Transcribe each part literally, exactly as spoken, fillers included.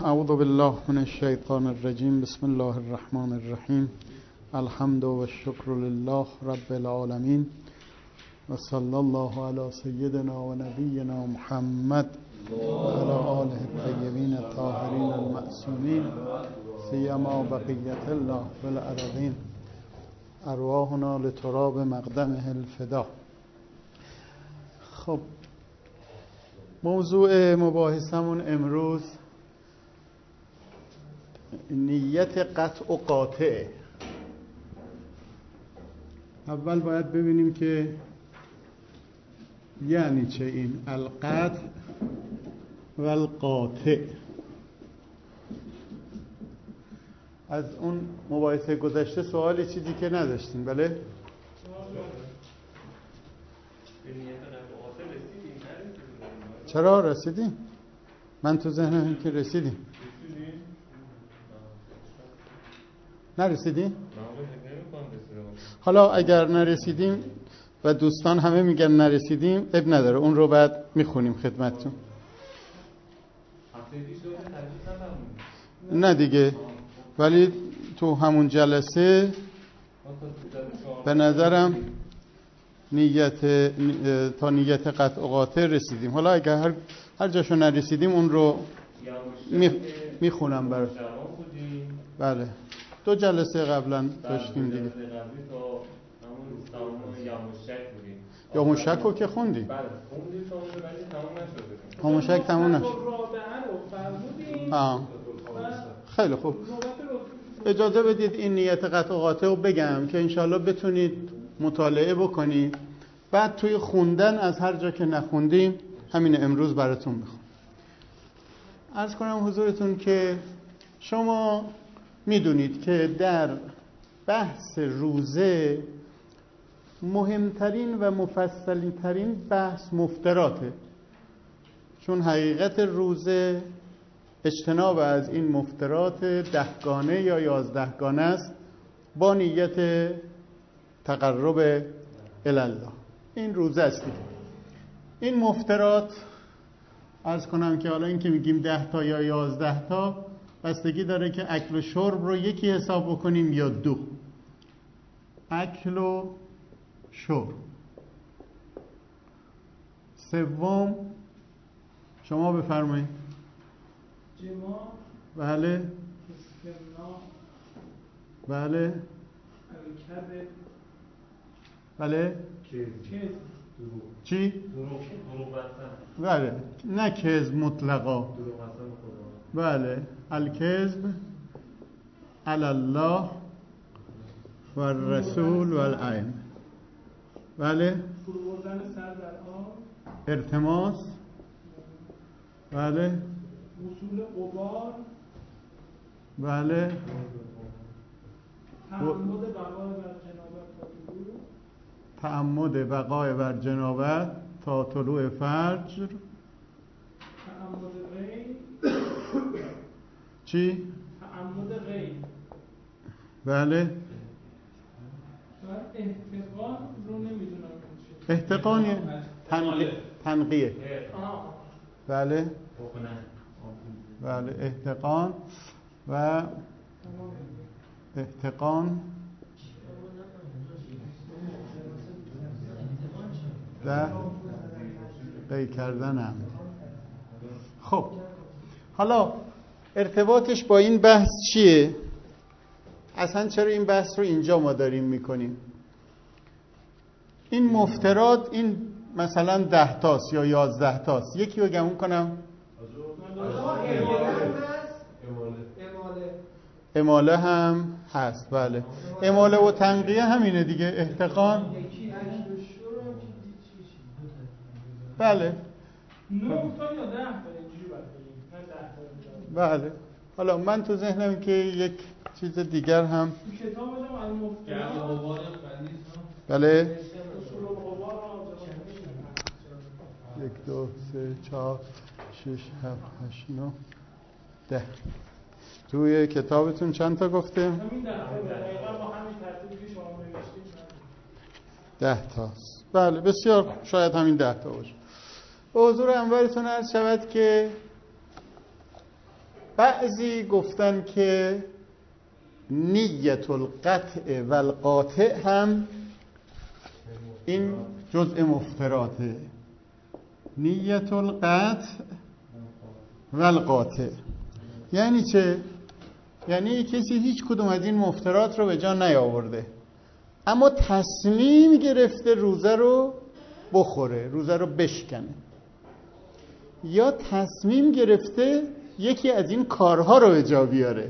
اعوذ بالله من الشیطان الرجیم. بسم الله الرحمن الرحیم. الحمد و الشکر لله رب العالمین و صلی الله علی سیدنا و نبینا محمد و علی آله الطیبین الطاهرین المعصومین سیما بقیت الله فی الارضین ارواحنا لتراب مقدمه الفدا. خب موضوع مباحثمون امروز نیت قطع و قاطع. اول باید ببینیم که یعنی چه این القطع و القاطع. از اون مباحثه گذشته سوالی چیزی که نداشتیم؟ بله؟ چرا رسیدیم؟ من تو ذهنم که رسیدیم. نرسیدیم؟ حالا اگر نرسیدیم و دوستان همه میگن نرسیدیم، اب نداره، اون رو بعد میخونیم خدمتتون. نه دیگه، ولی تو همون جلسه به نظرم نیت تا نیت قطع و قاطع رسیدیم. حالا اگر هر هر جاشو نرسیدیم اون رو میخونم برای. بله دو جلسه قبلا داشتیم دیگه. یا مشک رو که خوندیم. بله خوندیم تا اون ولی تموم نشده. ها مشک تموم نشد. آه. خیلی خوب. اجازه بدید این نیت قطع و قاطع رو بگم که انشالله بتونید مطالعه بکنید. بعد توی خوندن از هر جا که نخوندیم همین امروز براتون میخونم. عرض کنم حضورتون که شما میدونید که در بحث روزه مهمترین و مفصلی ترین بحث مفتراته، چون حقیقت روزه اجتناب از این مفترات دهگانه یا یازدهگانه است با نیت تقرب الله. این روزه است. این مفترات عرض کنم که حالا این که میگیم ده تا یا یازده تا بستگی داره که اکل و شرب رو یکی حساب بکنیم یا دو. اکل و شرب. سوم شما بفرمایید. جماع. بله. استمناء. بله. الکذب. بله. کذب. چی؟ دروغ گفتن. بله نه کذب مطلقا. دروغ گفتن خدا. بله الکذب علی الله و الرسول و الائمه. بله. فرو بردن سر در آب. التماس. بله. وصول غبار. بله. تعمد بقای بر جنابت تا طلوع. تعمد بقای بر جنابت تا طلوع فجر. تعمد غیب. چی؟ تعمد غیب. بله. و احتقان رو نمیدونم چیه. احتقان تنقیه. تنقیه. بله. بله احتقان و احتقان ده قی کردن هم. خب حالا ارتباطش با این بحث چیه؟ اصلا چرا این بحث رو اینجا ما داریم میکنیم؟ این مفترات این مثلا ده تاست یا یازده تاست. یکی رو گمون کنم. اماله هم هست. بله اماله و تنقیه همینه دیگه. احتقان. بله نه تا یا ده تا اینجوری باید بگیم. بله حالا من تو ذهنم که یک چیز دیگر هم تو کتاب هم المفترات. بله اصول الغبار را یک دو سه چهار شش هفت هشت نه ده. توی کتابتون چند تا گفته؟ همین ده تا دقیقا با همین ترتیبی که شما نوشتید ده تاست. بله بسیار شاید همین ده تا باشه. به حضور انورتون عرض شود که بعضی گفتن که نیت القطع و القاطع هم این جزء مفتراته. نیت القطع و القاطع یعنی چه؟ یعنی کسی هیچ کدوم از این مفترات رو به جا نیاورده، اما تصمیم گرفته روزه رو بخوره، روزه رو بشکنه، یا تصمیم گرفته یکی از این کارها رو به جا بیاره،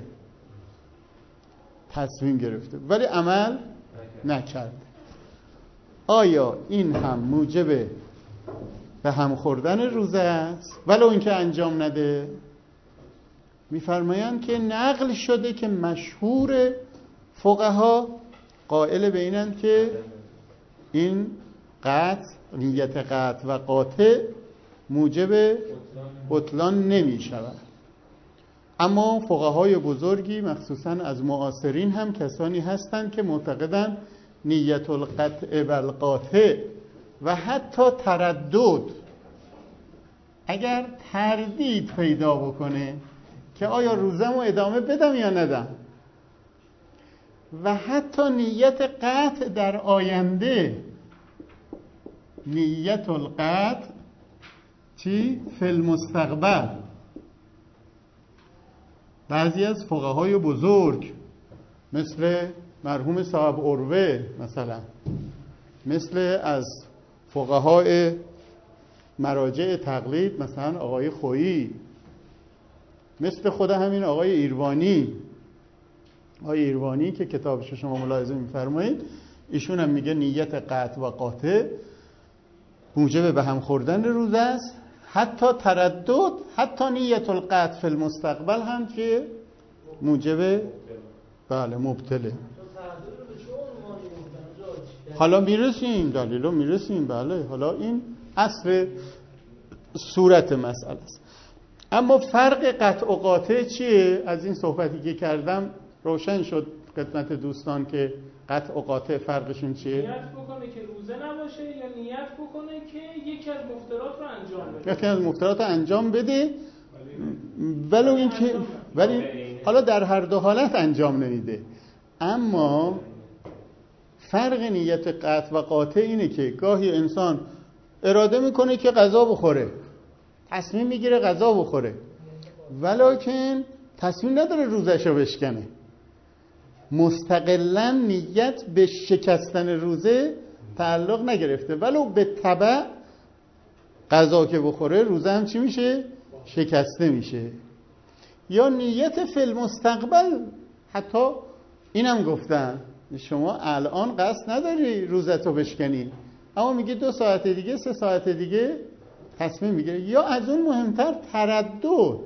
تصمیم گرفته ولی عمل نکرده. آیا این هم موجب به هم خوردن روزه است ولو اینکه انجام نده؟ میفرمایند که نقل شده که مشهور فقها قائل به اینند که این قطع، نیت قطع و قاطع موجب بطلان نمی شود. اما فقهای بزرگی مخصوصا از معاصرین هم کسانی هستند که معتقدند نیت القطع و القاطع و حتی تردد، اگر تردید پیدا بکنه که آیا روزمو ادامه بدم یا ندم، و حتی نیت قطع در آینده، نیت القطع چی؟ فی المستقبل. بعضی از فقهای بزرگ مثل مرحوم صاحب عروه مثلا، مثل از فقهای مراجع تقلید مثلا آقای خویی، مثل خود همین آقای ایروانی، آقای ایروانی که کتابش شما ملاحظه می‌فرمایید، ایشون هم میگه نیت قطع و قاطع موجب به هم خوردن روزه است. حتی تردد، حتی نیت القطع فی المستقبل هم که موجب بله مبتله. حالا میرسیم دلیلو میرسیم بله، حالا این اصل صورت مسئله است. اما فرق قطع و قاطع چیه؟ از این صحبتی که کردم روشن شد خدمت دوستان که قطع و قاطع فرقشون چیه؟ نیت بکنه که روزه نباشه یا نیت بکنه که یکی از مفترات رو انجام بده. یکی از مفترات رو انجام بده ولو اینکه ولی حالا در هر دو حالت انجام نمیده. اما فرق نیت قطع و قاطع اینه که گاهی انسان اراده میکنه که غذا بخوره، تصمیم میگیره غذا بخوره، ولکن تصمیم نداره روزش رو بشکنه، مستقلاً نیت به شکستن روزه تعلق نگرفته، ولو به تبع غذا که بخوره روزه هم چی میشه؟ شکسته میشه. یا نیت فی المستقبل، حتی اینم گفتن شما الان قصد نداری روزتو بشکنی، اما میگه دو ساعت دیگه سه ساعت دیگه تصمیم میگیره. یا از اون مهمتر تردد،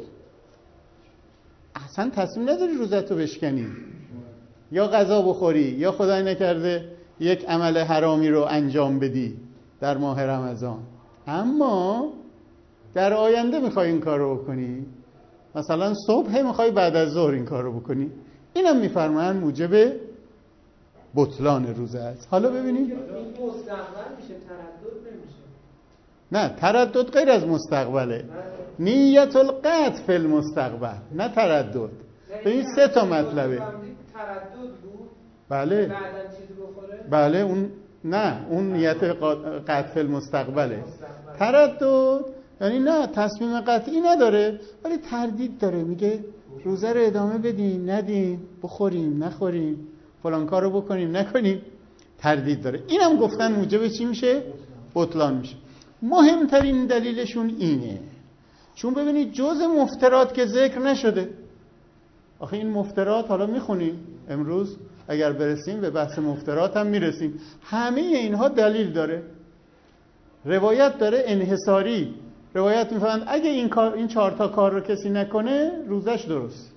اصلا تصمیم نداری روزتو بشکنی یا غذا بخوری یا خدای نکرده یک عمل حرامی رو انجام بدی در ماه رمضان، اما در آینده میخوای این کار رو بکنی، مثلا صبح میخوای بعد از ظهر این کار رو بکنی، اینم میفرمایند موجب بطلان روزه است. حالا ببینیم این مستقبل میشه، تردد نمیشه. نه تردد غیر از مستقبله، نیت القطع فی المستقبل، نه تردد. این سه تا مطلبه. تردد بود بله بعدن چیزی بخوره؟ بله اون نه، اون نیت قطع فی المستقبله. تردد یعنی نه تصمیم قطعی نداره ولی تردید داره، میگه روزه رو ادامه بدیم ندیم، بخوریم نخوریم، فلان کار رو بکنیم نکنیم، تردید داره. اینم گفتن موجب چی میشه؟ بطلان میشه. مهمترین دلیلشون اینه چون ببینید جز مفترات که ذکر نشده. آخه این مفترات حالا میخونیم امروز، اگر برسیم به بحث مفترات هم میرسیم، همه اینها دلیل داره، روایت داره انحصاری. روایت میفهمند اگه این کار این چهار تا کار رو کسی نکنه روزش درست.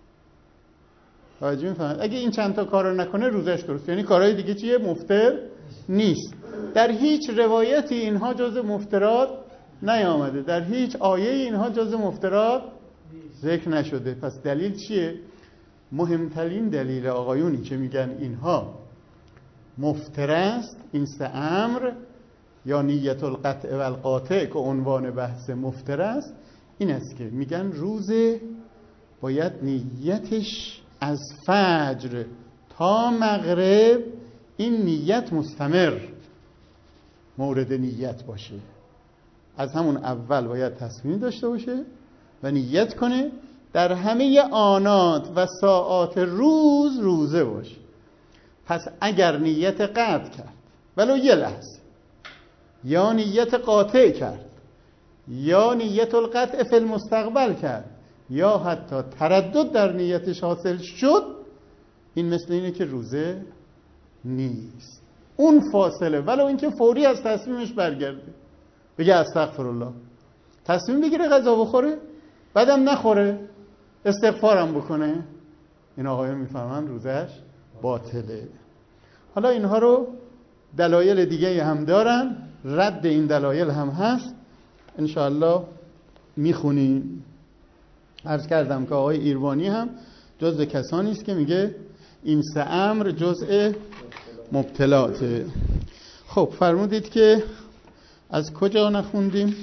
توجه میفهمند اگه این چند تا کار رو نکنه روزش درست، یعنی کارهای دیگه چیه؟ مفتر نیست. در هیچ روایتی اینها جز مفترات نیامده، در هیچ آیه اینها جز مفترات ذکر نشده. پس دلیل چیه؟ مهمترین دلیل آقایونی که میگن اینها مفتر است، این سه امر یا نیت القطع و القاطع که عنوان بحث مفتر است، این است که میگن روز باید نیتش از فجر تا مغرب این نیت مستمر مورد نیت باشه. از همون اول باید تصمیم داشته باشه و نیت کنه در همه آنات و ساعات روز روزه باشه. پس اگر نیت قطع کرد ولو یه لحظه، یا نیت قاطع کرد، یا نیت القطع فی المستقبل کرد، یا حتی تردد در نیتش حاصل شد، این مثل اینه که روزه نیست. اون فاصله ولو اینکه فوری از تصمیمش برگرده، بگه استغفرالله، تصمیم بگیره غذا بخوره، بعدم نخوره، استغفارم بکنه، این آقایون میفهمن روزش باطله. حالا اینها رو دلایل دیگه هم دارن، رد این دلایل هم هست، انشاءالله میخونیم. عرض کردم که آقای ایروانی هم جزء کسانی است که میگه این سه امر جزء مبتلاته. خب فرمودید که از کجا نخوندیم؟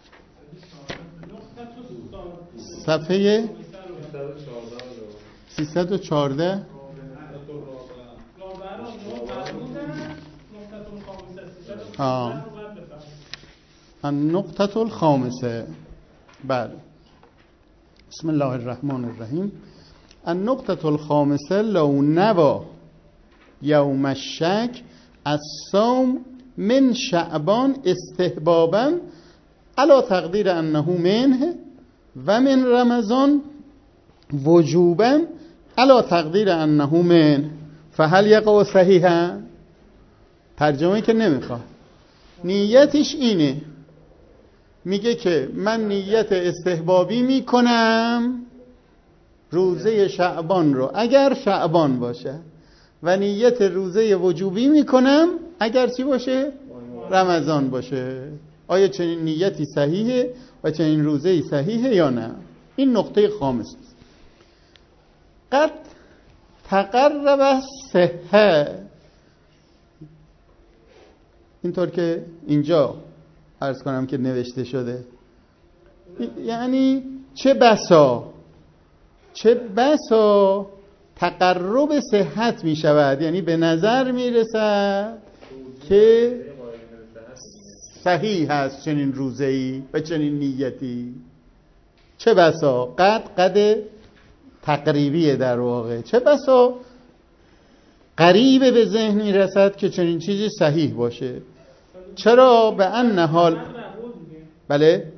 صفحه سیصد و چهارده. آه النقطة الخامسة. بله، بسم الله الرحمن الرحیم. النقطة الخامسة لو نوى يوم الشك الصوم من شعبان استحبابا على تقدیر انه منه و من رمضان وجوبا على تقدیر انه منه فهل یقع صحیحا؟ ترجمه که نمیخواد، نیتش اینه، میگه که من نیت استحبابی میکنم روزه شعبان رو اگر شعبان باشه، و نیت روزه وجوبی میکنم اگر چی باشه؟ رمضان باشه. آیا چنین نیتی صحیحه و چنین روزه‌ای صحیحه یا نه؟ این نقطه خامس است. قد تقرب صحه، اینطور که اینجا عرض کنم که نوشته شده، یعنی چه بسا چه بسا تقرب صحت می شود، یعنی به نظر می رسد که صحیح هست چنین روزه‌ای و چنین نیتی. چه بسا، قد قد تقریبیه در واقع، چه بسا قریب به ذهن می رسد که چنین چیزی صحیح باشه. چرا؟ به ان حال بله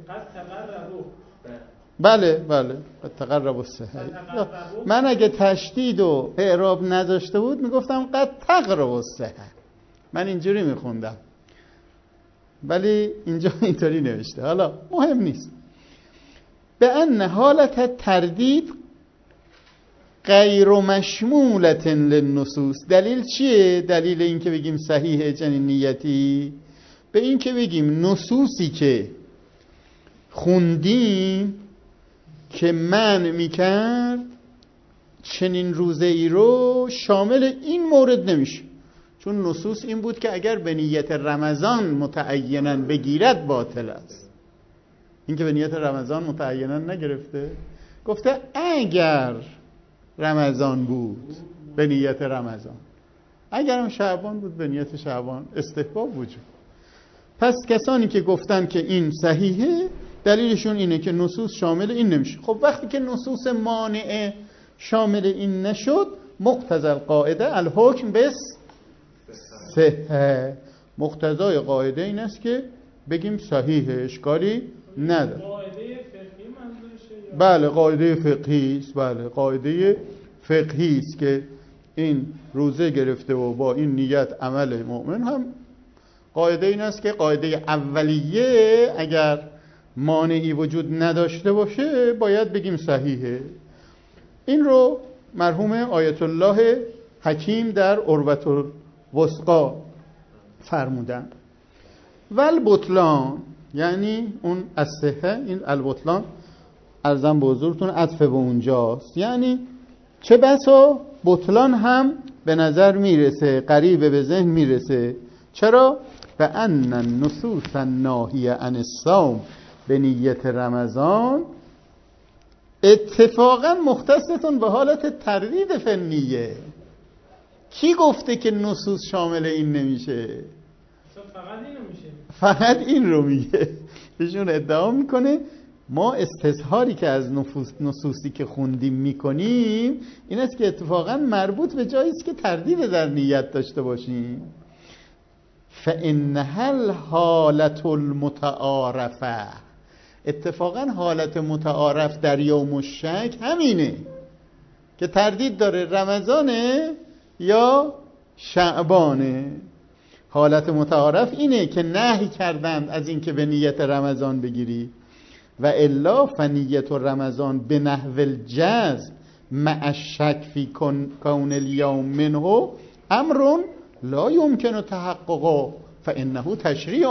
بله بله قد تقرب الصحه. من اگه تشدید و اعراب نذاشته بود میگفتم قد تقرب الصحه، من اینجوری میخوندم، ولی اینجا اینطوری نوشته. حالا مهم نیست. به ان حالت تردید غیر مشمولت للنصوص. دلیل چیه؟ دلیل این که بگیم صحیحه چنین نیتی، به این که بگیم نصوصی که خوندیم که من میکرد چنین روزه ای رو شامل این مورد نمیشه، چون نصوص این بود که اگر به نیت رمضان متعیناً بگیرد باطل است. این که به نیت رمضان متعیناً نگرفته، گفته اگر رمضان بود به نیت رمضان، اگرم شعبان بود به نیت شعبان، استحباب وجود. پس کسانی که گفتن که این صحیحه دلیلشون اینه که نصوص شامل این نمیشه. خب وقتی که نصوص مانعه شامل این نشد، مقتضی القاعده الحکم بس صحه، مقتضای قاعده این است که بگیم صحیحه، اشکالی نداره. قاعده فقهی منظورشه؟ بله قاعده فقهی است. بله قاعده فقهی است که این روزه گرفته و با این نیت عمل مؤمن هم قاعده این است که قاعده اولیه اگر مانعی وجود نداشته باشه باید بگیم صحیحه. این رو مرحوم آیت الله حکیم در عروة الوثقی فرمودن. والبطلان یعنی اون الصحه، این البطلان عرضم به حضورتون عطف به اونجاست، یعنی چه بسا بطلان هم به نظر میرسه، قریب به ذهن میرسه. چرا؟ و ان النصوص الناهیه عن الصوم به نیت رمضان اتفاقا مختصتون به حالت تردید فنیه. کی گفته که نصوص شامل این نمیشه؟ فقط این رو میشه. فقط این رو میگه. ایشون ادعا میکنه ما استظهاری که از نفوس نصوصی که خوندیم میکنیم این است که اتفاقا مربوط به جایی است که تردید در نیت داشته باشیم. فإنها الحالة المتعارفه، اتفاقا حالت متعارف در یوم الشک همینه که تردید داره رمضانه یا شعبانه. حالت متعارف اینه که نهی کردند از این که به نیت رمضان بگیری و الا فنیت رمضان به نحو الجزم مع الشک فی کون الیوم منه امر لا یمکن تحققه فانه تشریع.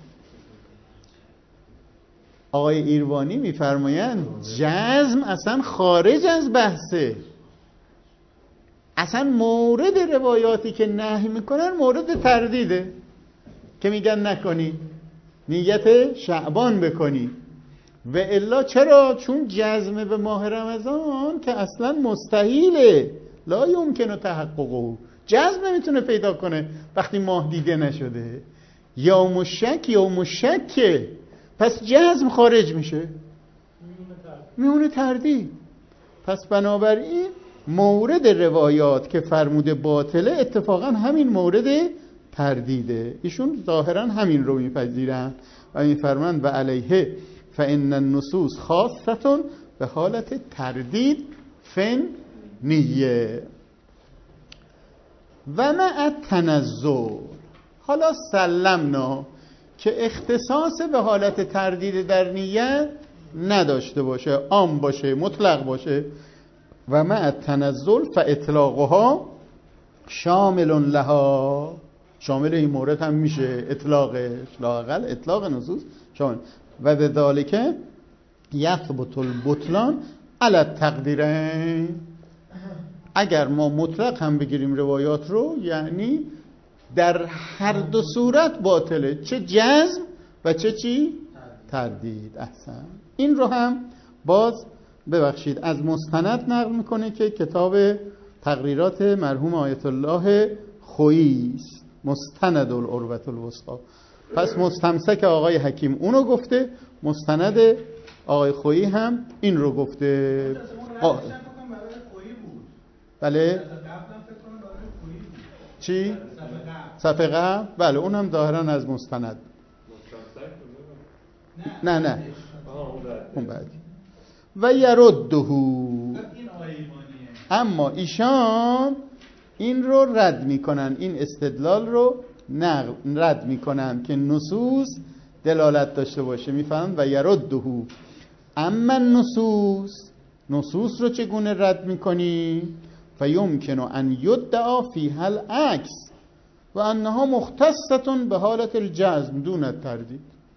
آقای ایروانی میفرمایند جزم اصلا خارج از بحثه، اصلا مورد روایاتی که نهی میکنن مورد تردیده که میگن نکنی، نیت شعبان بکنی. و الا چرا؟ چون جزم به ماه رمضان که اصلا مستحیله، لا یمکن تحققه، جزم نمیتونه پیدا کنه وقتی ماه دیده نشده. یوم الشک یوم الشک، پس جزم خارج میشه، میونه تردید. پس بنابراین مورد روایات که فرموده باطله اتفاقا همین مورد تردیده. ایشون ظاهرا همین رو میپذیرن و میفرمند و علیه فان النصوص خاصه به حالت تردید فن نیه و مع تنزل. حالا سلمنا که اختصاص به حالت تردید در نیت نداشته باشه، عام باشه، مطلق باشه. و مع تنزل فاطلاقها شامل لها، شامل این مورد هم میشه اطلاقش، لااقل اطلاق نصوص شامل. و به ذالک یثبت البطلان علی التقدیرین. اگر ما مطلق هم بگیریم روایات رو، یعنی در هر دو صورت باطله، چه جزم و چه چی؟ تردید. احسن. این رو هم باز ببخشید از مستند نقل میکنه که کتاب تقریرات مرحوم آیت الله خویی است، مستند العروة الوثقی. پس مستمسک آقای حکیم اونو گفته، مستند آقای خویی هم این رو گفته. آ... بله چی؟ صفحه قبل؟ بله اون هم ظاهرا از مستند. نه نه اون بعدی. و یردهو، اما ایشان این رو رد میکنن، این استدلال رو نقل رد میکنن که نصوص دلالت داشته باشه. میفهمن و یردهو. اما نصوص، نصوص رو چگونه رد میکنی؟ فیمکن ان یدعا فیها العکس و انها مختصه به حالت الجزم دون التردید.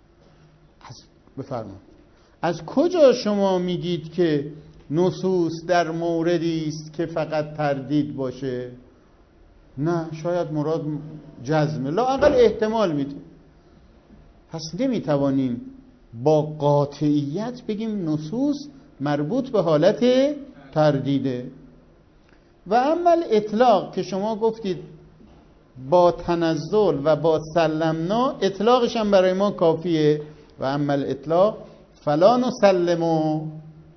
بفرمایید از کجا شما میگید که نصوص در موردی است که فقط تردید باشه؟ نه، شاید مراد جزمه، لااقل احتمال میده. پس نمیتوانیم با قاطعیت بگیم نصوص مربوط به حالت تردیده. و اما اطلاق که شما گفتید با تنزل و با سلمنا، اطلاقش هم برای ما کافیه. و اما اطلاق فلا نسلمو،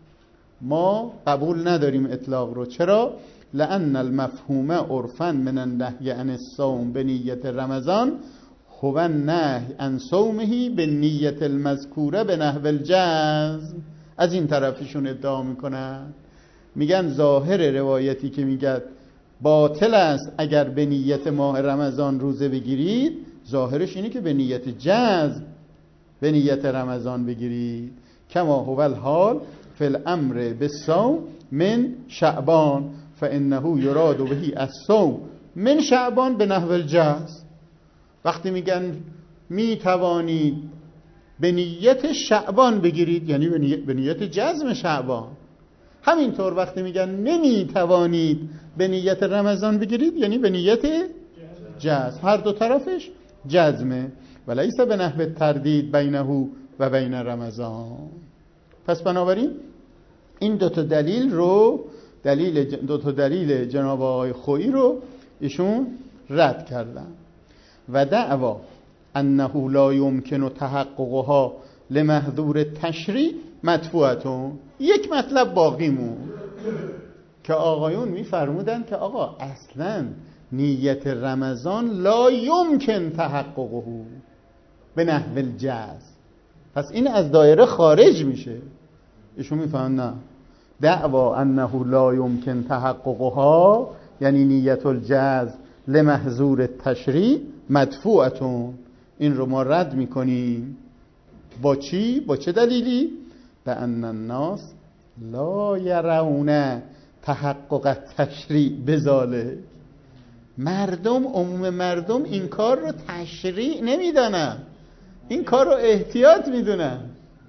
ما قبول نداریم اطلاق رو. چرا؟ لأن المفهوم عرفا من النهی عن الصوم بنیت رمضان هو النهی عن صومه بنیت المذکوره به نحو الجزم. از این طرفشون ادعا میکنن، میگن ظاهر روایتی که میگه باطل است اگر به نیت ماه رمضان روزه بگیرید، ظاهرش اینه که به نیت جزم به نیت رمضان بگیرید. کما هو الحال فی الامر بالصوم من شعبان فانه یراد به الصوم من شعبان به نحو الجزم. وقتی میگن می توانید به نیت شعبان بگیرید، یعنی به نیت, به نیت جزم شعبان. همینطور وقتی میگن نمی توانید به نیت رمضان بگیرید، یعنی به نیت جزم. هر دو طرفش جزمه. ولیس به نحو تردید بینه و بین رمضان. پس بنابراین این دوتا دلیل رو دلیل دوتا دلیل جناب آقای خویی رو ایشون رد کردن. و دعوا انه لا یمکن تحققها لمحظور تشریع مدفوعتون. یک مطلب باقی مون که آقایون میفرمودن که آقا اصلا نیت رمضان لا یمکن تحققه به نحو الجاز، پس این از دایره خارج میشه. ایشون میفهمن نه، دعوا انه لا یمکن تحققها یعنی نیت الجاز لمحظور تشریع مدفوعتون، این رو ما رد میکنیم. با چی؟ با چه دلیلی؟ به ان الناس لا یرون تحقق تشریع بذاله. مردم، عموم مردم این کار رو تشریع نمیدونن، این کار رو احتیاط میدونن.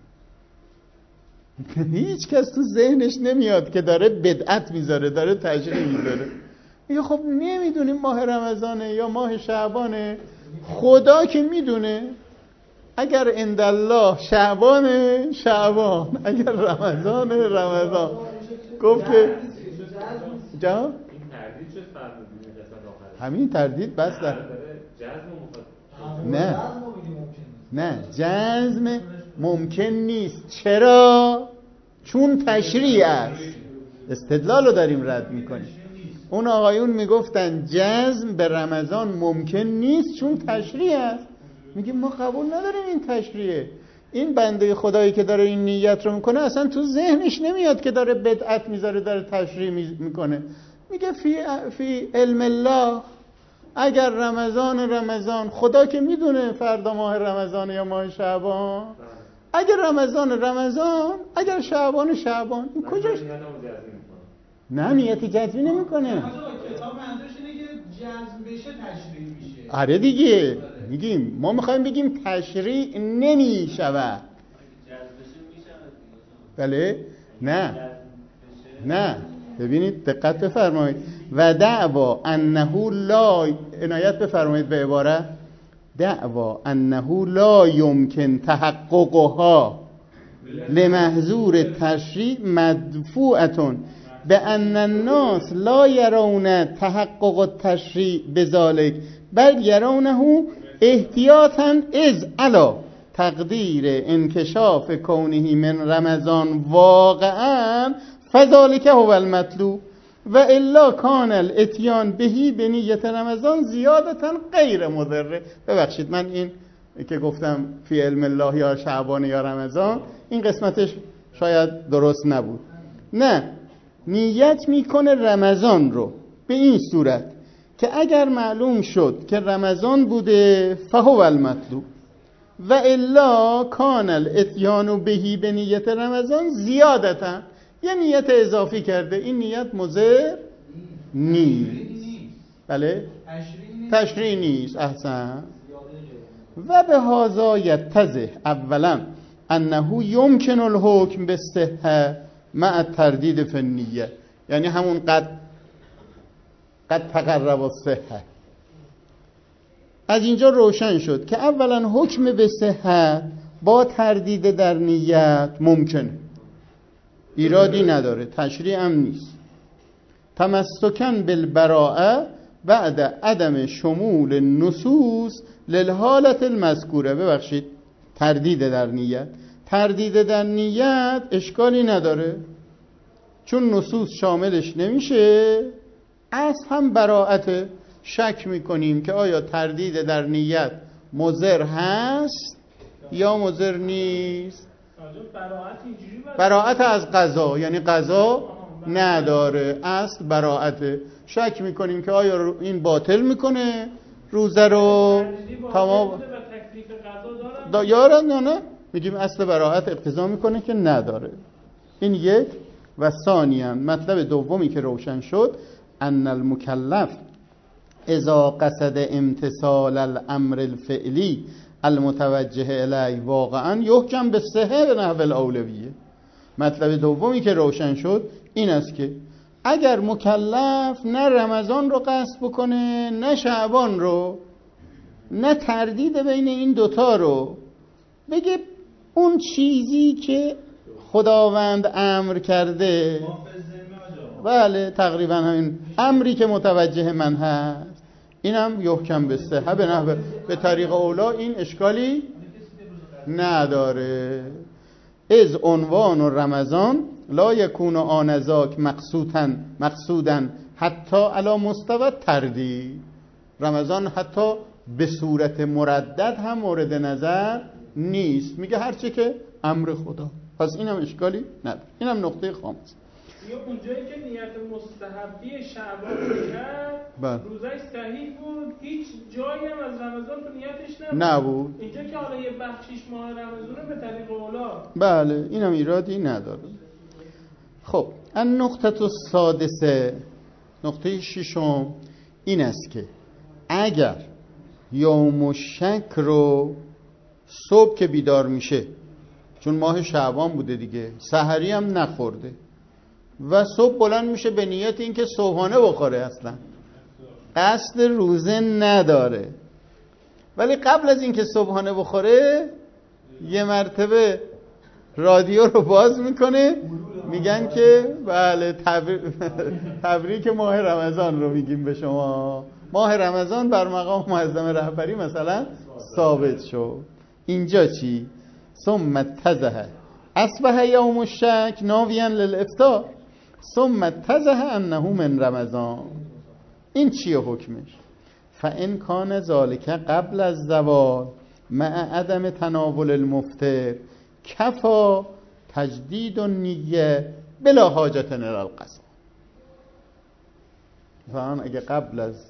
هیچ کس تو ذهنش نمیاد که داره بدعت میذاره، داره تشریع میذاره. میگه خب نمیدونیم ماه رمضانه یا ماه شعبانه، خدا که میدونه. اگر عندالله شعبانه شعبان، اگر رمضانه رمضان. گفت که جا این تردید چه فرمودی قسمت آخر؟ همین تردید بس در نه نه جزم ممکن نیست. چرا؟ چون تشریع است. استدلال رو داریم رد میکنیم. اون آقایون میگفتن جزم به رمضان ممکن نیست چون تشریع است. میگیم ما قبول نداریم این تشریعه. این بنده خدایی که داره این نیت رو میکنه اصلا تو ذهنش نمیاد که داره بدعت میذاره، داره تشریع میکنه. میگه فی, فی علم الله، اگر رمضان رمضان، خدا که میدونه فردا ماه رمضان یا ماه شعبان، اگر رمضان رمضان، اگر شعبان شعبان. این کجاش؟ نه نیت جزمی نمیکنه. کتاب منظورش اینه که جزم بشه تشریع میشه. آره دیگه، میگیم ما میخوایم بگیم تشریع نمیشود. بله؟ نه نه ببینید دقت بفرمایید. و دعوا انه لا، عنایت بفرمایید به عبارت، دعوا انه لا یمکن تحققها لمحظور تشریع مدفوعتون به ان الناس لا یرون تحقق التشریع بذالک بل یرونه احتیاطا از علا تقدیر انکشاف کونه من رمضان واقعا فذالک هو المطلوب و الا کان الاتیان بهی به نیت رمضان زیادتا غیر مضره. ببخشید من این که گفتم فی علم الله یا شعبان یا رمضان، این قسمتش شاید درست نبود. نه، نیت میکنه رمضان رو به این صورت که اگر معلوم شد که رمضان بوده فهو المطلوب و الا کان الاتیان بهی به نیت رمضان زیادتا، یه نیت اضافی کرده، این نیت مضر نیست. بله تشریع نیست. احسن. و به هذا یتضح اولا انه یمکن الحکم بالصحه مع التردید فی النیه، یعنی همون قد قد تقرب الصحه. از اینجا روشن شد که اولا حکم به صحت با تردید در نیت ممکنه، ایرادی نداره، تشریع هم نیست. تمسکن بالبراءه بعد عدم شمول النصوص للحالت المذکوره. ببخشید تردید در نیت، تردید در نیت اشکالی نداره چون نصوص شاملش نمیشه. اصل هم براءته. شک میکنیم که آیا تردید در نیت مضر هست یا مضر نیست. براءت از قضا، یعنی قضا نداره، اصل براءته. شک میکنیم که آیا این باطل میکنه روزه رو تمام دا یارن یا نه، میگیم اصل براءت اقتضا میکنه که نداره. این یک. و ثانیاً مطلب دومی که روشن شد ان المکلف اذا قصد امتثال الامر الفعلی المتوجه الیه واقعا یحکم به صحه به نحو الاولویه. مطلب دومی که روشن شد این است که اگر مکلف نه رمضان رو قصد بکنه نه شعبان رو، نه تردید بین این دوتا رو، بگه اون چیزی که خداوند امر کرده. بله تقریبا همین امری که متوجه من هست، اینم یحکم به صحه به نحو به طریق اولا، این اشکالی نداره. از عنوان و رمضان لا یکون آنذاک مقصودن مقصودن حتی علی مستوى تردید. رمضان حتی به صورت مردد هم مورد نظر نیست، میگه هرچی که امر خدا. پس اینم اشکالی نداره. اینم نقطه خامس. یا اونجایی که نیت مستحبی شعبان کرد روزش صحیح بود، هیچ جایی هم از رمضان تو نیتش نبود. نبود. اینجا که حالا یه بخشیش ماه رمضانه به طریق اولا. بله اینم ایرادی نداره. خب ان نقطه السادسه، نقطه ششم این است که اگر یوم شک رو صبح که بیدار میشه، چون ماه شعبان بوده دیگه، سحری هم نخورده و صبح بلند میشه به نیت اینکه صبحانه بخوره، اصلا قصد روزه نداره، ولی قبل از اینکه صبحانه بخوره یه مرتبه رادیو رو باز میکنه، میگن که بله تبر... تبریک ماه رمضان رو میگیم به شما، ماه رمضان بر مقام معظم رهبری مثلا ثابت شد. اینجا چی؟ ثم اتضح اصبح یوم الشک ناویا للافطار ثم اتضح انه من رمضان. این چیه حکمش؟ فان کان ذلک قبل از زوال مع عدم تناول المفطر کفا تجدید النیه بلا حاجت الی القضا. فان اگه قبل از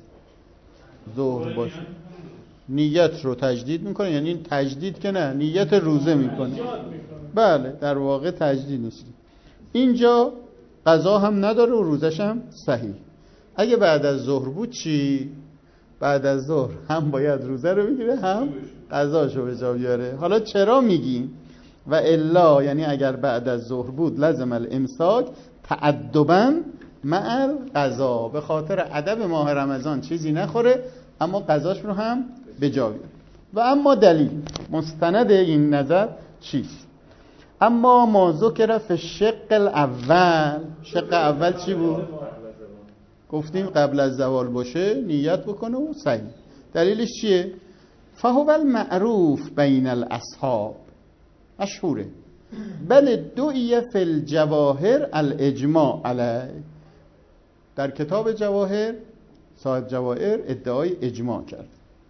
ظهر باشه نیت رو تجدید میکنه، یعنی این تجدید که نه، نیت روزه میکنه. بله در واقع تجدید نیست. اینجا قضا هم نداره و روزش هم صحیح. اگه بعد از ظهر بود چی؟ بعد از ظهر هم باید روزه رو بگیره هم قضاشو به جا بیاره. حالا چرا میگیم و الا، یعنی اگر بعد از ظهر بود لازم الامساک تعدبا مع القضا، به خاطر ادب ماه رمضان چیزی نخوره اما قضاش رو هم به جا بیاره. و اما دلیل مستند این نظر چیست؟ اما ما ذکر فی الشق الاول، شق اول چی بود؟ گفتیم قبل از زوال باشه نیت بکنه و صحیح. دلیلش چیه؟ فهو المعروف بین الاصحاب، مشهوره، بل دعیه فی الجواهر الاجماع علیه. در کتاب جواهر صاحب جواهر ادعای اجماع کرد.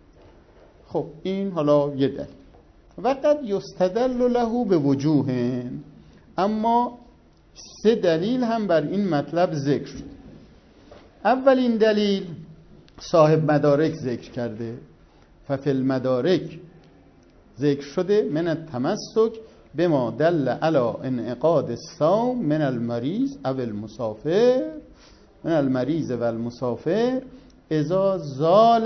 خب این حالا یه دلیل. وقد یستدل له به وجوه، اما سه دلیل هم بر این مطلب ذکر شد. اولین دلیل صاحب مدارک ذکر کرده، ففی المدارک ذکر شده من التمسک بما دل علی انعقاد الصوم من المریض او المسافر من المریض و المسافر اذا زال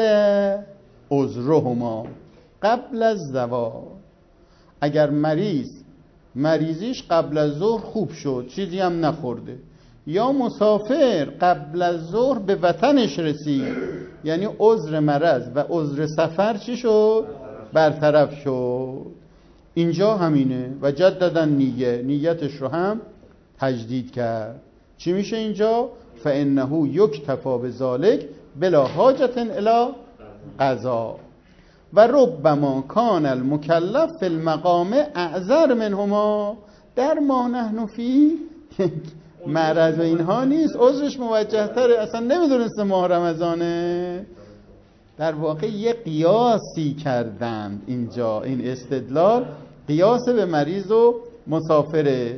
عذرهما قبل از زوال. اگر مریض مریضیش قبل از ظهر خوب شد، چیزی هم نخورده، یا مسافر قبل از ظهر به وطنش رسید، یعنی عذر مرض و عذر سفر چی شد؟ برطرف شد. اینجا همینه و جددن نیه، نیتش رو هم تجدید کرد. چی میشه اینجا؟ فانه یکتفی بذلک بلا حاجت الی قضا و ربما کان المکلف فی المقام اعذر منهما. در ما نحن فی معرض و اینها نیست، عذرش موجه تره، اصلا نمیدونسته ماه رمضانه. در واقع یه قیاسی کردند اینجا، این استدلال قیاس به مریض و مسافره.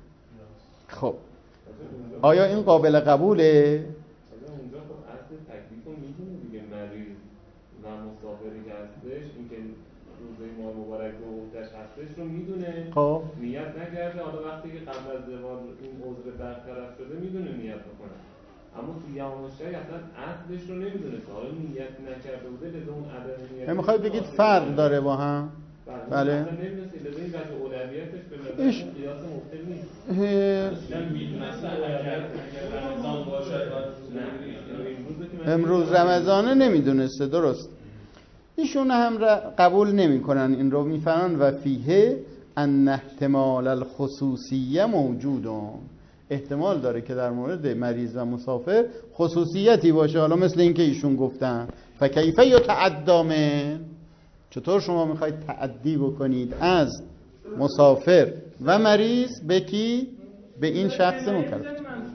خب آیا این قابل قبوله؟ اونجا خب اصل تکلیف رو میدونه دیگه، مریض و مسافری که هستش، این که روزه ماه مبارک رو عهده‌اش هستش رو میدونه، خب نیت نکرده. حالا وقتی که قبل از زوال این عذر برطرف شده میدونه نیت بکنه، اما تو یوم الشک اصلا اصلش رو نمیدونه، حالا نیت نکرده بوده لذا اون عدم نیت. نمیخوای بگید فرق داره با هم؟ بله اصلا نمیدونسته لذا این وجه اولویتش به نظر قیاس مبطل نیست. امروز رمضانه نمیدونسته، درست. ایشون هم قبول نمی کنن این رو، میفرن و فیه ان احتمال الخصوصیه موجودون، احتمال داره که در مورد مریض و مسافر خصوصیتی باشه. حالا مثل این که ایشون گفتن فکیف یتعدی من، چطور شما میخواید تعدی بکنید از مسافر و مریض به کی؟ به این شخص مکلف.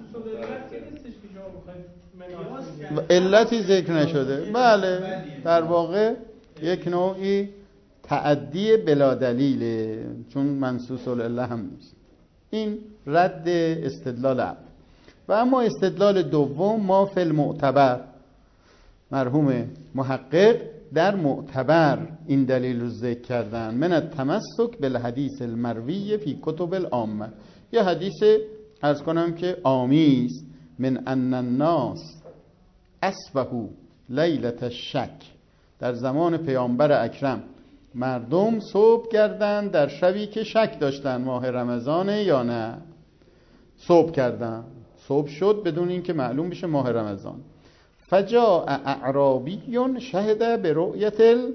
علتی ذکر نشده. بله در واقع یک نوعی تعدی بلا دلیله، چون منصوص العله هم نیست. این رد استدلال اول. و اما استدلال دوم، ما فی المعتبر، مرحوم محقق در معتبر این دلیل رو ذکر کردن، من التمسک بالحدیث المروی فی کتب العامه، یه حدیث عرض کنم که عامی است، من ان الناس اصبحوا لیلة الشک، در زمان پیامبر اکرم مردم صبح کردن در شبی که شک داشتن ماه رمضانه یا نه. صبح کردن، صبح شد بدون اینکه معلوم بشه ماه رمضان. فجاء اعرابی شهد برؤیت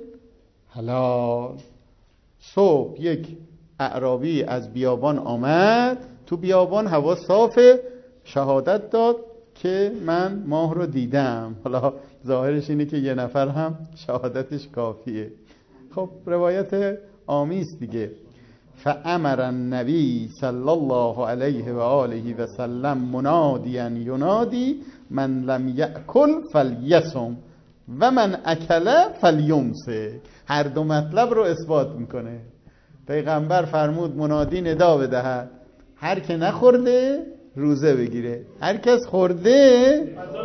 الهلال، صبح یک اعرابی از بیابان آمد، تو بیابان هوا صافه، شهادت داد که من ماه رو دیدم. حالا ظاهرش اینه که یه نفر هم شهادتش کافیه. خب روایت آمیز دیگه. فامر النبی صلی الله علیه و آله و سلم منادیا ینادی من لم یأکل فلیصم و من اکل فلیمسک. هر دو مطلب رو اثبات میکنه. پیغمبر فرمود منادی ندا بدهد هر که نخورده روزه بگیره، هر کس خورده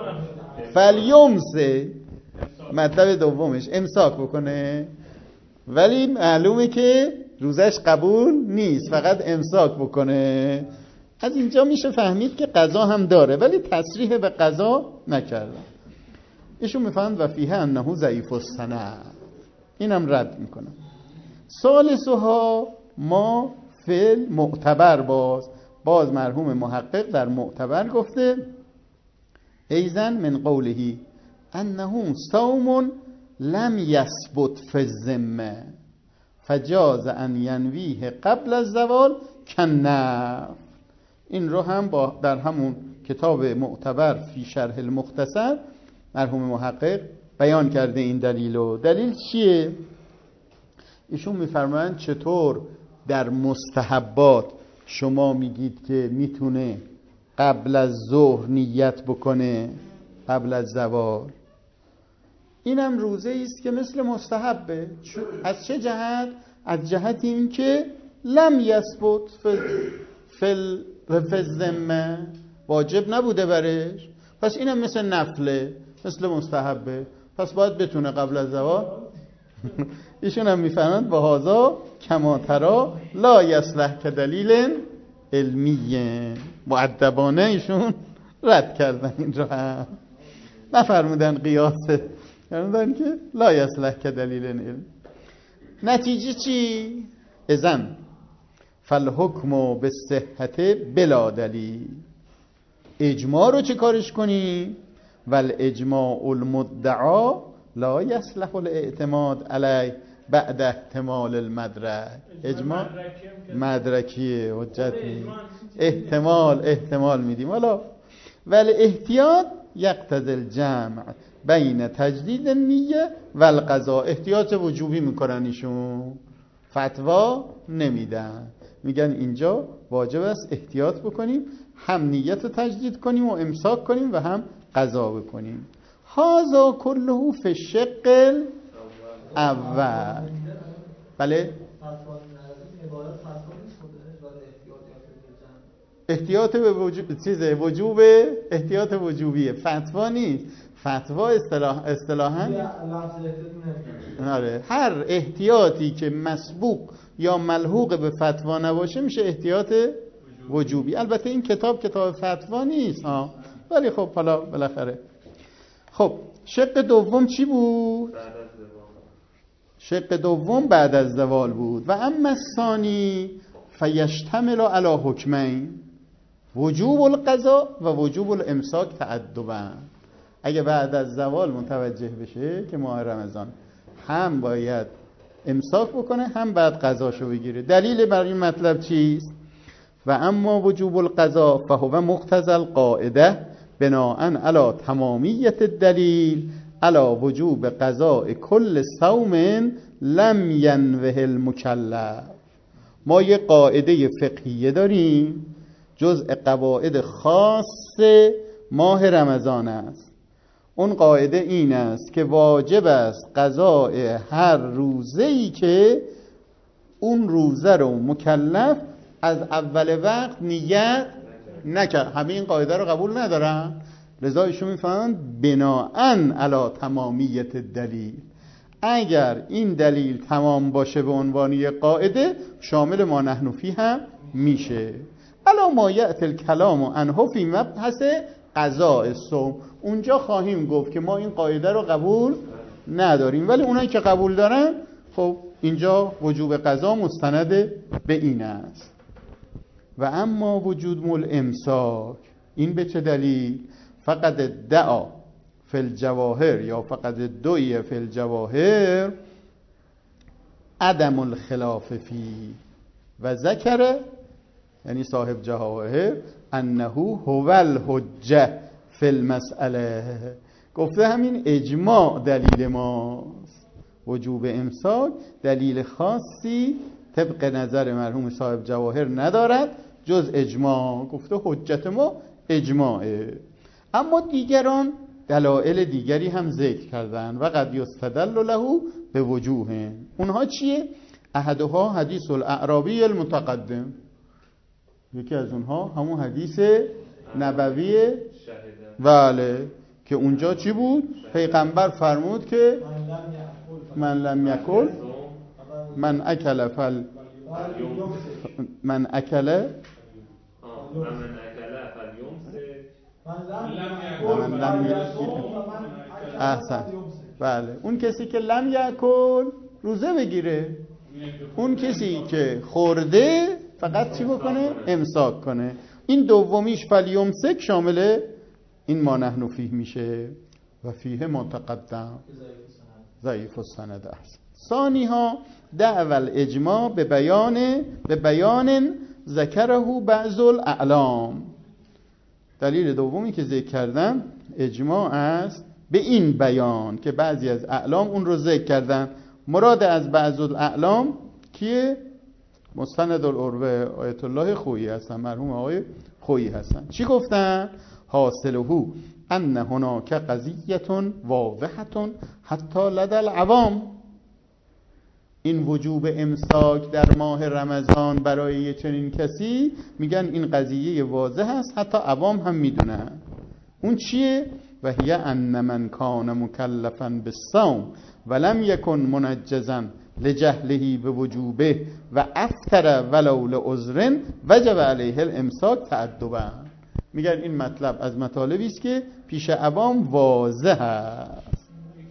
فلیمسک، مطلب دومش امساک بکنه. ولی معلومه که روزش قبول نیست، فقط امساک بکنه. از اینجا میشه فهمید که قضا هم داره، ولی تصریح به قضا نکردن. ایشون میفهمد و فیه انه ضعیف السند، اینم رد میکنم. ثالثها ما فی معتبر، باز باز مرحوم محقق در معتبر گفته ایزن من قوله انه صوم لم یثبت فی الذمه فجاز ان ینویه قبل الزوال کنف. این رو هم با در همون کتاب معتبر فی شرح المختصر مرحوم محقق بیان کرده این دلیلو. دلیل چیه؟ ایشون میفرمایند چطور در مستحبات شما میگید که میتونه قبل از ظهر نیت بکنه قبل از زوال، اینم روزه است که مثل مستحبه. از چه جهت؟ از جهت این که لم یثبت فی الذمه، واجب نبوده برش، پس اینم مثل نفله، مثل مستحبه، پس باید بتونه قبل از زوال. ایشون هم میفهمند با هازا کما ترا لا یصلح که دلیل علمیه. مؤدبانه ایشون رد کردن این را، هم نفرمودن قیاسه، فرمودن که لا یصلح که دلیل علم. نتیجه چی؟ اذن فالحکم بالصحت بلا دلیل، اجماع رو چه کارش کنی؟ والاجماع المدعا لا یصلح الاعتماد علیه بعد احتمال المدرک. اجماع مدرکیه، حجت نیست، احتمال احتمال میدیم. حالا ولی احتیاط یقتضی الجمع بین تجدید نیه و القضاء، احتیاط وجوبی میکنن ایشون، فتوا نمیدن، میگن اینجا واجب است احتیاط بکنیم، هم نیت رو تجدید کنیم و امساک کنیم و هم قضا بکنیم. هذا كله فی الشق اول. بله احتیاط به وجوب چیزه، وجوب احتیاط وجوبیه، فتوا نیست. فتوا اصطلاح اصطلاحاً آره، هر احتیاطی که مسبوق یا ملحوق به فتوا نباشه میشه احتیاط وجوبی. البته این کتاب کتاب فتوا نیست ها، ولی خب حالا بالاخره. خب شق دوم چی بود؟ شق دوم بعد از زوال بود. و اما الثانی فیشتمل علی حکمین، وجوب القضاء و وجوب الامساک تعدبا. اگه بعد از زوال متوجه بشه که ماه رمضان هم باید امساک بکنه هم بعد قضاشو بگیره. دلیل بر این مطلب چیست؟ و اما وجوب القضا فهو مقتضى القاعده بناء علی تمامیت الدلیل علی وجوب قضاء کل صوم لم ینوه المکلف. ما یه قاعده فقهیه داریم جزء قواعد خاص ماه رمضان است. اون قاعده این است که واجب است قضاء هر روزه‌ای که اون روزه رو مکلف از اول وقت نیت نکرد. همه این قاعده رو قبول ندارن، لذا ایشون میفهمند بناءً علی تمامیت دلیل. اگر این دلیل تمام باشه به عنوان یک قاعده شامل ما نحن فیه هم میشه. الا ما یأتی الکلام عنه فی مبحث قضاء الصوم. اونجا خواهیم گفت که ما این قاعده رو قبول نداریم، ولی اونایی که قبول دارن خب اینجا وجوب قضا مستند به این است. و اما وجود مل امساک، این به چه دلیل؟ فقط دعا فی الجواهر یا فقط دوی فی الجواهر عدم الخلاف فی و ذکر، یعنی صاحب جواهر، انه هو الحجه فی المسئله. گفته همین اجماع دلیل ماست. وجوب امساک دلیل خاصی طبق نظر مرحوم صاحب جواهر ندارد جز اجماع. گفته حجت ما اجماعه. اما دیگران دلائل دیگری هم ذکر کردن و قد یستدل له به وجوه. اونها چیه؟ احدها حدیث الاعرابی المتقدم، یکی از اونها همون حدیث نبوی، بله، که اونجا چی بود؟ پیغمبر فرمود که من لم یکل من اکل فل من اکل من لم احسن، بله، اون کسی که لم یکل روزه بگیره، اون کسی که خورده فقط چی بکنه؟ امساک کنه. این دومیش فلیمسک شامل این ما نحن فیه میشه و فیه متقدم ضعیف السند است. ثانی ها دعوی الاجماع به بیان به بیان ذکره بعض الاعلام. دلیل دومی که ذکر کردم اجماع است به این بیان که بعضی از اعلام اون رو ذکر کردن. مراد از بعض الاعلام کیه؟ مستند العروه آیت الله خویی هستن، مرحوم آقای خویی هستن. چی گفتن؟ حاصله ان هناک قضیه واضحه حتی لدى العوام. این وجوب امساک در ماه رمضان برای چنین کسی میگن این قضیه واضح است، حتی عوام هم میدونن. اون چیه؟ و هی ان من کان مکلفا بالصوم ولم یکن منجزا لجهله بوجوبه و افطر ولو لعذر وجب علیه الامساک تأدبا. میگن این مطلب از مطالبی است که پیش عوام واضح است.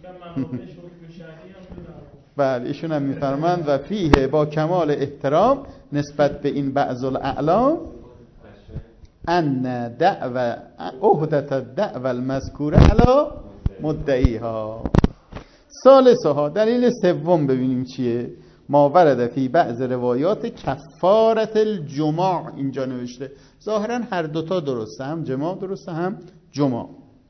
بله، ایشون هم میفرمند و فیه با کمال احترام نسبت به این بعض الاعلام ان دعوه عهدت الدعوه المذکوره علی مدعیها. ثالثها دلیل سوم ببینیم چیه؟ ما ورد فی بعض روایات کفارت الجماع. اینجا نوشته ظاهرا هر دوتا درسته، هم جماع درسته هم جماع.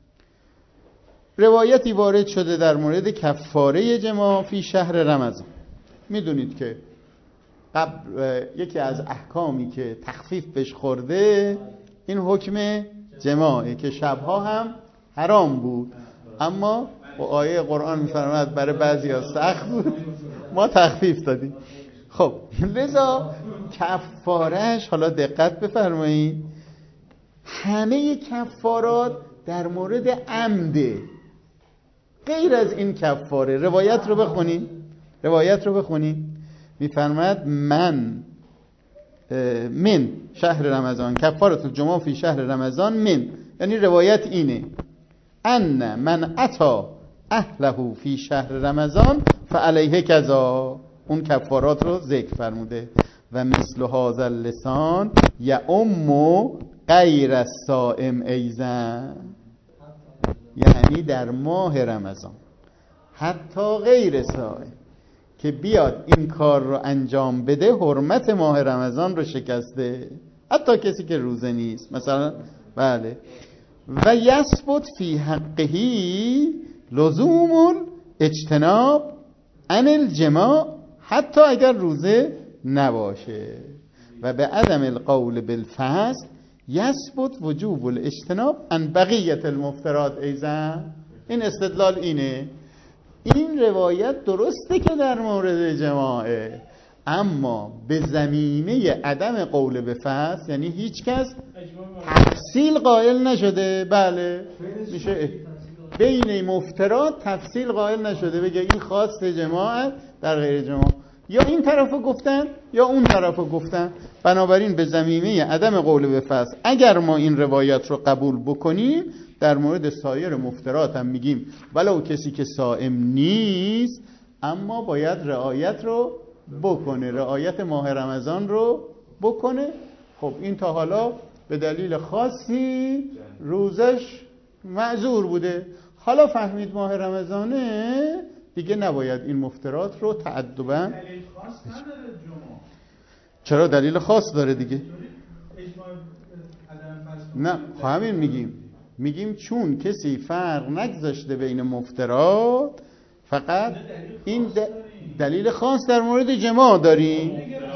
روایتی وارد شده در مورد کفاره جماع فی شهر رمضان. میدونید که قبل یکی از احکامی که تخفیف بهش خورده این حکم جماعه که شبها هم حرام بود، اما و آیه قرآن میفرماید برای بعضی ها سخت بود، ما تخفیف دادیم. خب لذا کفارش، حالا دقت بفرمایید، همه کفارات در مورد عمده، غیر از این کفاره. روایت رو بخونیم روایت رو بخونیم میفرماید من من شهر رمضان کفارت الجماع فی شهر رمضان من، یعنی روایت اینه ان من اتا اهله فی شهر رمضان فعلیه کذا. اون کفارات رو ذکر فرموده. و مثل هذا اللسان یعم غیر الصائم ایضا، یعنی در ماه رمضان حتی غیر صائم که بیاد این کار رو انجام بده حرمت ماه رمضان رو شکسته، حتی کسی که روزه نیست مثلا. بله. و یثبت فی حقهی لزوم اجتناب عن الجماع حتی اگر روزه نباشه. و به عدم القول بالفسق یثبت وجوب الاجتناب عن بقیت المفترات ایضا. این استدلال اینه، این روایت درسته که در مورد جماعه، اما به زمینه عدم قول به فسق، یعنی هیچ کس تفصیل قائل نشده. بله میشه بین مفترات تفصیل قائل نشده بگه این خاص جماعت در غیر جماعت، یا این طرفو گفتن یا اون طرفو گفتن. بنابراین به زمینه عدم قول به فسق اگر ما این روایت رو قبول بکنیم، در مورد سایر مفترات هم میگیم ولو کسی که صائم نیست اما باید رعایت رو بکنه، رعایت ماه رمضان رو بکنه. خب این تا حالا به دلیل خاصی روزش معذور بوده، حالا فهمید ماه رمضانه دیگه نباید این مفترات رو تعدباً. دلیل خاص نداره جمعه. چرا دلیل خاص داره دیگه؟ نه همین میگیم میگیم چون کسی فرق نگذاشته بین مفترات، فقط این دلیل خاص در مورد جماع داریم.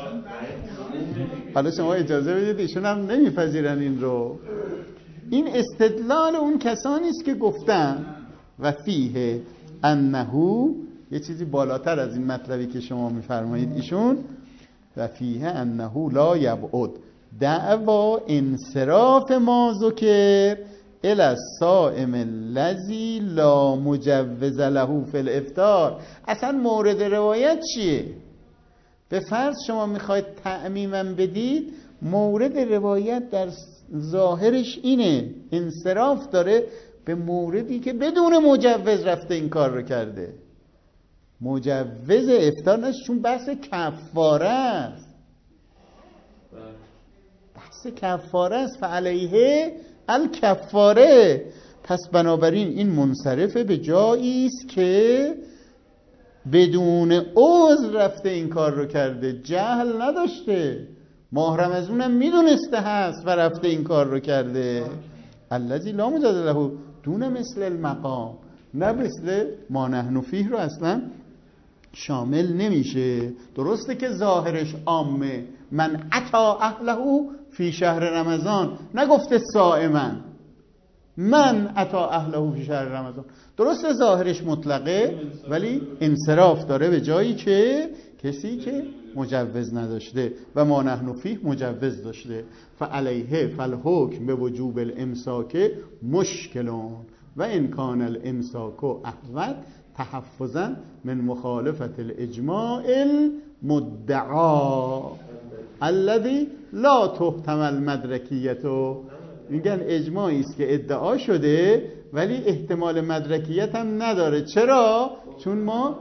حالا شما اجازه بدید، ایشون هم نمیپذیرن این رو. این استدلال اون کسانی است که گفتن و فیه انهو، یه چیزی بالاتر از این مطلبی که شما میفرمایید ایشون، و فیه انهو لا یبعد دعوا انصراف ما ذکر الی الصائم الذی لا مجوز له فی الافطار. اصلا مورد روایت چیه؟ به فرض شما میخواید تعمیمم بدید، مورد روایت در ظاهرش اینه، انصراف داره به موردی که بدون مجوز رفته این کار رو کرده. مجوز افطار نشه، چون بحث کفاره است، بحث کفاره است، فعلیه الکفاره. پس بنابراین این منصرفه به جایی است که بدون عذر رفته این کار رو کرده، جهل نداشته، ماه رمضان هم میدونسته هست و رفته این کار رو کرده. الذی لا مجوز له دون مثل المقام، نه مثل ما نحن فیه رو اصلا شامل نمیشه. درسته که ظاهرش عامه، من اتی اهله فی شهر رمضان، نگفته صائما، من اتی اهله فی شهر رمضان. درسته ظاهرش مطلقه، ولی انصراف داره به جایی که کسی که مجوز نداشته و ما نحن فیه مجوز داشته. فعلیه فالحکم به وجوب الامساک مشکلون و ان کان الامساک احوط تحفظا من مخالفت الاجماع المدعا الذي لا تحتمل مدرکیته. میگن اجماعی است که ادعا شده ولی احتمال مدرکیت هم نداره. چرا؟ چون ما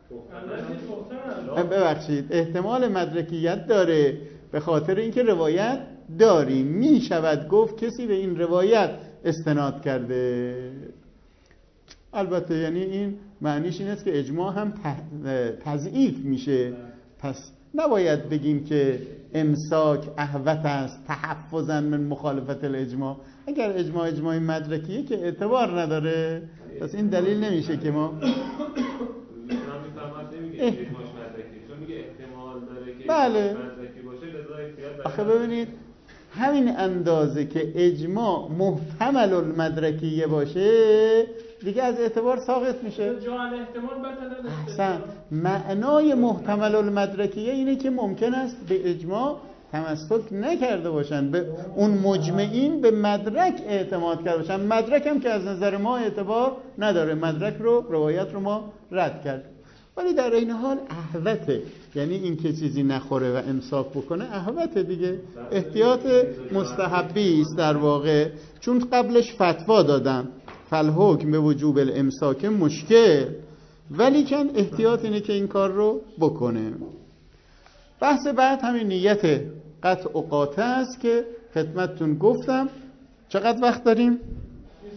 ببخشید احتمال مدرکیت داره به خاطر اینکه روایت داریم. می شود گفت کسی به این روایت استناد کرده. البته یعنی این معنیش این است که اجماع هم تضعیف میشه، پس نباید بگیم که امساک احوط است تحفظا من مخالفت الاجماع. اگر اجماع اجماع مدرکیه که اعتبار نداره، پس این دلیل نمیشه که ما بله. آخه ببینید همین اندازه که اجماع محتمل المدرکیه باشه دیگه از اعتبار ساقط میشه. احسن. معنای محتمل المدرکیه اینه که ممکن است به اجماع تمسک نکرده باشن، به اون مجمعین به مدرک اعتماد کرده باشن. مدرک هم که از نظر ما اعتبار نداره، مدرک رو روایت رو ما رد کرد، ولی در این حال احوطه، یعنی این که چیزی نخوره و امساک بکنه احوطه دیگه، احتیاط مستحبی است در واقع. چون قبلش فتوا دادم فالحکم به وجوب الامساک مشکل، ولی کن احتیاط اینه که این کار رو بکنه. بحث بعد همین نیت قطع و قاطع است که خدمتتون گفتم. چقدر وقت داریم؟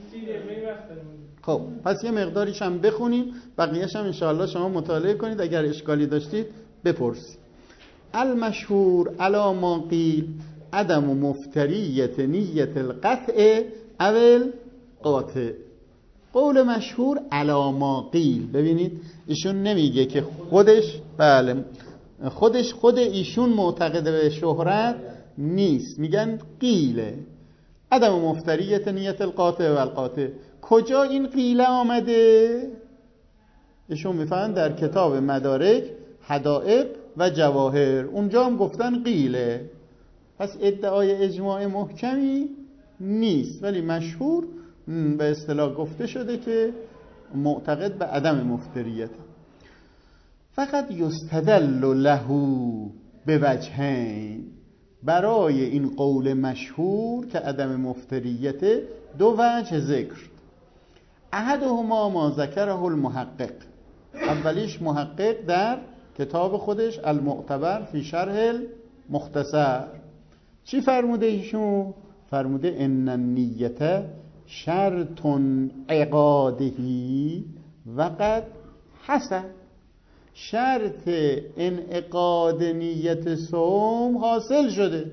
سی دقیقه وقت داریم. خب پس یه مقداریش هم بخونیم، بقیه‌اش هم انشاءالله شما مطالعه کنید، اگر اشکالی داشتید بپرسید. المشهور علی ما قیل عدم مفتریت نیت القطع اول قاطع. قول مشهور علی ما قیل، ببینید ایشون نمیگه که خودش، بله خودش خود ایشون معتقد به شهرت نیست، میگن قیله عدم مفتریت نیت القاطع و القاطع. کجا این قیله آمده؟ ایشون میفهمن در کتاب مدارک حدائق و جواهر، اونجا هم گفتن قیله. پس ادعای اجماع محکمی نیست، ولی مشهور به اصطلاح گفته شده که معتقد به عدم مفتریت. فقط یستدل له به وجهین، برای این قول مشهور که عدم مفتریت دو وجه ذکر. احدهما ما ذکره المحقق، اولیش محقق در کتاب خودش المعتبر فی شرح المختصر چی فرموده ایشون؟ فرموده ان النیت شرط عقادهی وقد حسن، شرط انعقاد نیت صوم حاصل شده.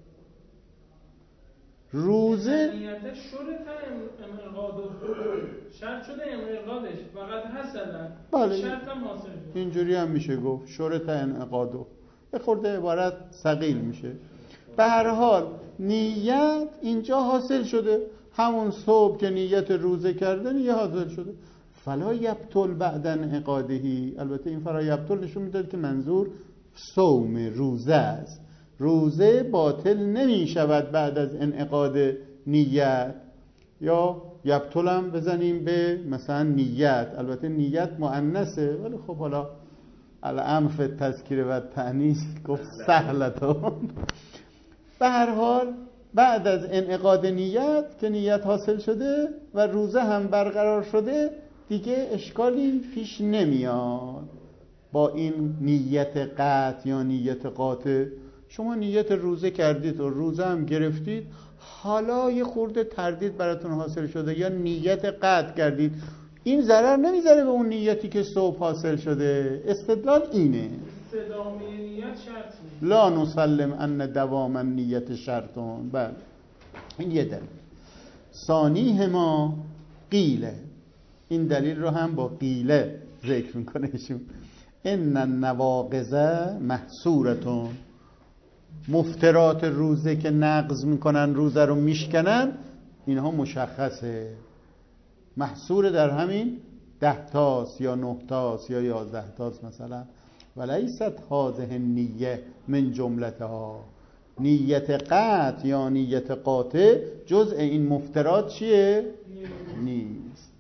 روزه نیت شرط انعقاد شرط شده انعقادش فقط حسن، بله شرط هم حاصل شده. اینجوری هم میشه گفت شرط انعقادو، به خورده عبارت ثقیل میشه. به هر حال نیت اینجا حاصل شده، همون صبح که نیت روزه کرده نیت حاصل شده. فلا یبطل بعد انعقادهی، البته این فلا یبطل نشون میداد که منظور صوم روزه است. روزه باطل نمی شود بعد از انعقاد نیت. یا یبطل هم بزنیم به مثلا نیت، البته نیت مؤنثه ولی خب حالا الامر فی التذکیر و تأنیث گفت سهلتون. به هر حال بعد از انعقاد نیت که نیت حاصل شده و روزه هم برقرار شده دیگه اشکالی پیش نمیاد با این نیت قطع یا نیت قاطع. شما نیت روزه کردید و روزه هم گرفتید، حالا یه خورده تردید براتون حاصل شده یا نیت قطع کردید، این ضرر نمیذاره به اون نیتی که صبح حاصل شده. استدلال اینه استدامه نیت شرط نیست. لا نسلم ان دوام نیت شرطون. بله این یه دلیل. ثانیه ما قیله، این دلیل رو هم با قیله ذکر میکنه ایشون. ان النواقض محصورتون، مفترات روزه که نقض میکنن روزه رو میشکنن اینها مشخصه، محصور در همین ده تاست یا نه تاست یا یازده تاست مثلا. ولیست هذه النیه من جملتها، نیت قطع یا نیت قاطع جزء این مفترات چیه؟ نیست.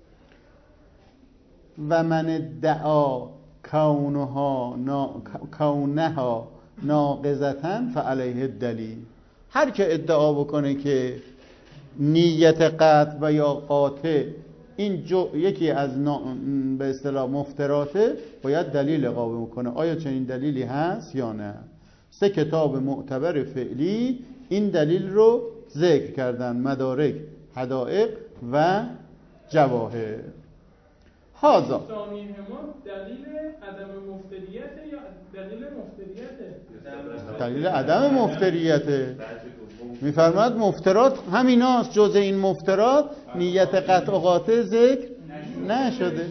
و من ادعا کونها نا... کونها ناقضتن فعلیه الدلیل، هر که ادعا بکنه که نیت قطع و یا قاطع این جو... یکی از نا... به اصطلاح مفتراته، باید دلیل اقامه کنه. آیا چنین دلیلی هست یا نه؟ سه کتاب معتبر فعلی این دلیل رو ذکر کردن، مدارک، حدائق و جواهر. هازا ثانیه ما دلیل عدم مفتریت یا دلیل مفتریته؟ دلیل عدم مفتریته. میفرماد مفترات همیناست، جز این مفترات نیت قطع و قاطع ذکر نشده.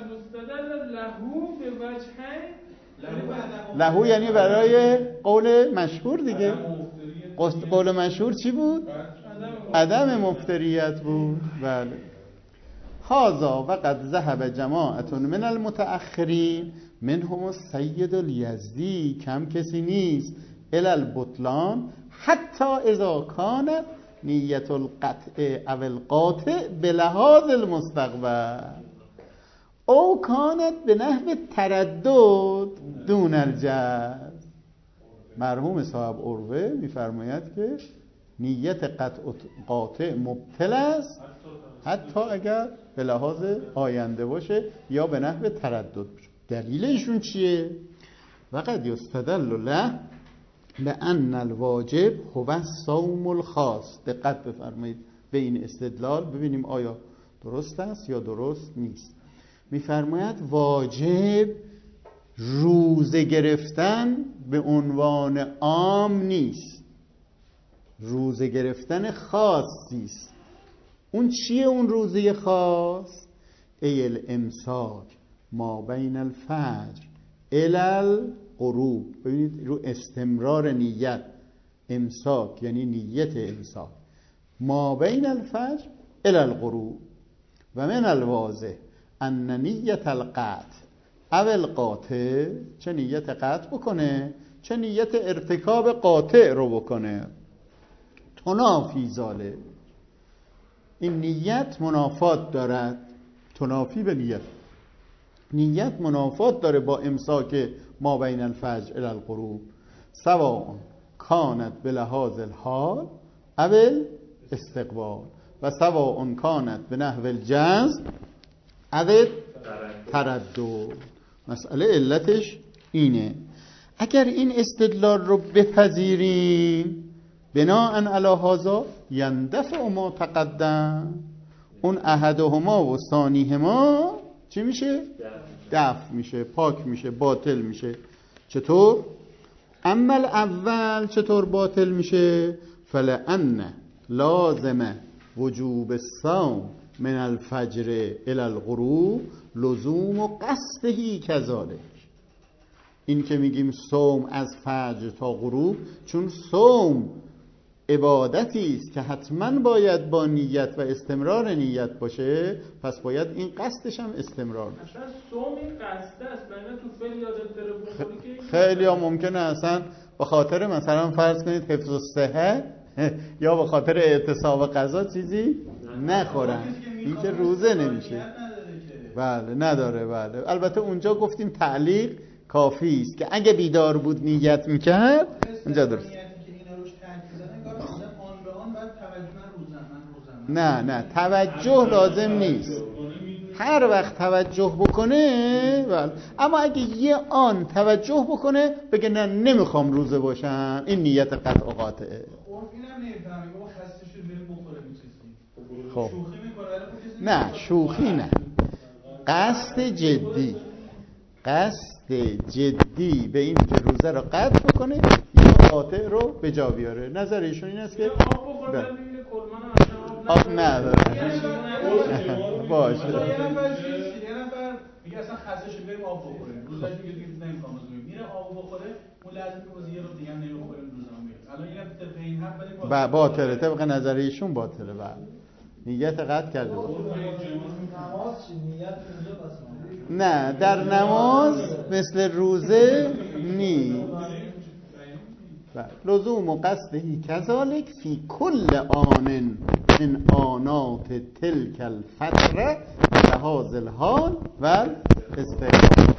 لهو یعنی برای قول مشهور دیگه. قول مشهور چی بود؟ عدم مفتریت بود. بله. هذا وقد ذهب جماعت من المتأخرین منهم السید الیزدی، کم کسی نیست، الی البطلان حتی اذا کانت نیت القطع او القاطع بلحاظ المستقبل او کانت به نحو تردد دون الجزم. مرحوم صاحب عروه میفرماید که نیت قطع قاطع مبطل است حتی اگر به لحاظ آینده باشه یا به نحو تردد باشه. دلیلشون چیه؟ وقد یستدل له به ان الواجب هو الصوم الخاص. دقت بفرمایید، به این استدلال ببینیم آیا درست است یا درست نیست. میفرماید واجب روزه گرفتن به عنوان عام نیست، روزه گرفتن خاصی است. اون چیه اون روزه خاص؟ ای الامساک ما بین الفجر الی الغروب. ببینید رو استمرار نیت، امساک یعنی نیت امساک، ما بین الفجر الی الغروب و من الواضح ان نیت القطع او القاطع، چه نیت قطع بکنه چه نیت ارتکاب قاطع رو بکنه، تنافی ذالک، این نیت منافات دارد، تنافی به نیت، نیت منافات داره با امساک ما بین الفجر الی الغروب، سواء کانت به لحاظ الحال او استقبال و سواء کانت به نحو الجزم او تردد. مسئله علتش اینه. اگر این استدلال رو بپذیریم بناء علی هذا یندفع ما تقدم، اون احدهما و ثانیهما چی میشه؟ دفع میشه، پاک میشه، باطل میشه. چطور؟ اما اول چطور باطل میشه؟ فلأن لازم وجوب الصوم من الفجر الى الغروب لزوم و قصدهی کذالک. این که میگیم صوم از فجر تا غروب، چون صوم عبادتی است که حتما باید با نیت و استمرار نیت باشه، پس باید این قصدش هم استمرار باشه. اصلا صوم این قصد است، بنا تو فعل یادت بره بخوری که خیلی ها ممکنه اصلا به خاطر مثلا فرض کنید حفظ الصحه یا به خاطر اعتصاب غذا چیزی نخورن، این که روزه نمیشه. بله نداره. بله البته اونجا گفتیم تعلیق کافی است که اگه بیدار بود نیت میکرد اونجا درست. نه نه توجه لازم نیست، هر وقت توجه بکنه. بله. اما اگه یه آن توجه بکنه بگه نه نمیخوام روزه باشم، این نیت قطع و قاطعه. خب نه شوخی نه، قصد جدی، قصد جدی به این که روزه رو قطع بکنه یا قاطع رو به جا بیاره. نظر ایشون این است که آب نداره باشه. یه نفر میگه اصلا خسته شد بریم آب بخوریم، روزش میگه دیگه نمیخوام بازم میره آب بخوره، اون لازم که باز یه رو دیگه نمیخوریم روزمون میاد. الان اینم طبق این حرف بدیم باطله، طبق نظر ایشون باطله. بله نیت قطع کرده بود. نماز چی نیت اونجا پس نه در نماز مثل روزه نی. لزوم و قصدهی کذالک فی کل آن من آنات تلک الفتره لحاظ الحال و استقبال.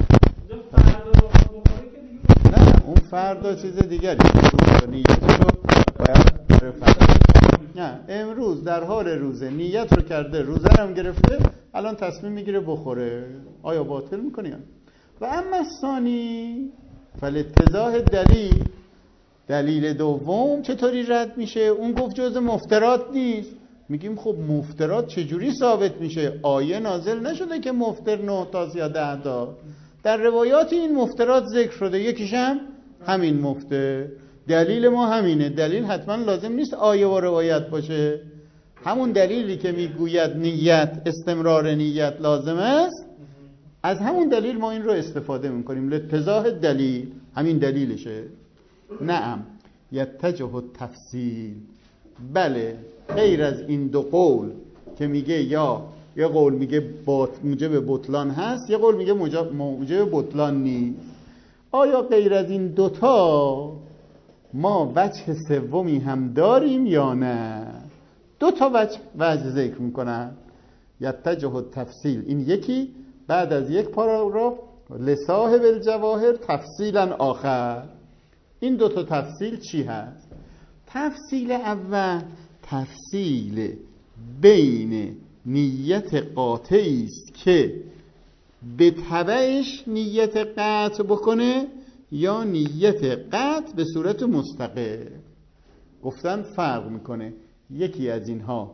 نه اون فردا چیز دیگری، نیتش رو باید فردا. نه امروز در حال روزه نیت رو کرده، روزه رو هم گرفته، الان تصمیم میگیره بخوره، آیا باطل میکنه؟ و اما ثانی فلاتضاح دلیل، دلیل دوم چطوری رد میشه؟ اون گفت جز مفترات نیست. میگیم خب مفترات چجوری ثابت میشه؟ آیه نازل نشده که مفتر نه تاست یا ده تا. در روایات این مفترات ذکر شده، یکیش هم همین مفتر. دلیل ما همینه. دلیل حتما لازم نیست آیه و روایت باشه، همون دلیلی که میگوید نیت، استمرار نیت لازم است، از همون دلیل ما این رو استفاده میکنیم. لاتضاح دلیل، همین دلیلشه. نعم یتجه التفصیل، بله غیر از این دو قول که میگه یا یه قول میگه بات موجب بطلان هست، یه قول میگه موجب بطلان نیست. آیا غیر از این دوتا ما وجه سومی هم داریم یا نه؟ دو تا وجه وجه ذکر میکنن. یتجه التفصیل این یکی، بعد از یک پاراگراف لصاحب الجواهر تفصیلا آخر. این دو تا تفصیل چی هست؟ تفصیل اول تفصیل بین نیت قاطعی است که به تبعش نیت قطع بکنه یا نیت قطع به صورت مستقل. گفتن فرق میکنه، یکی از اینها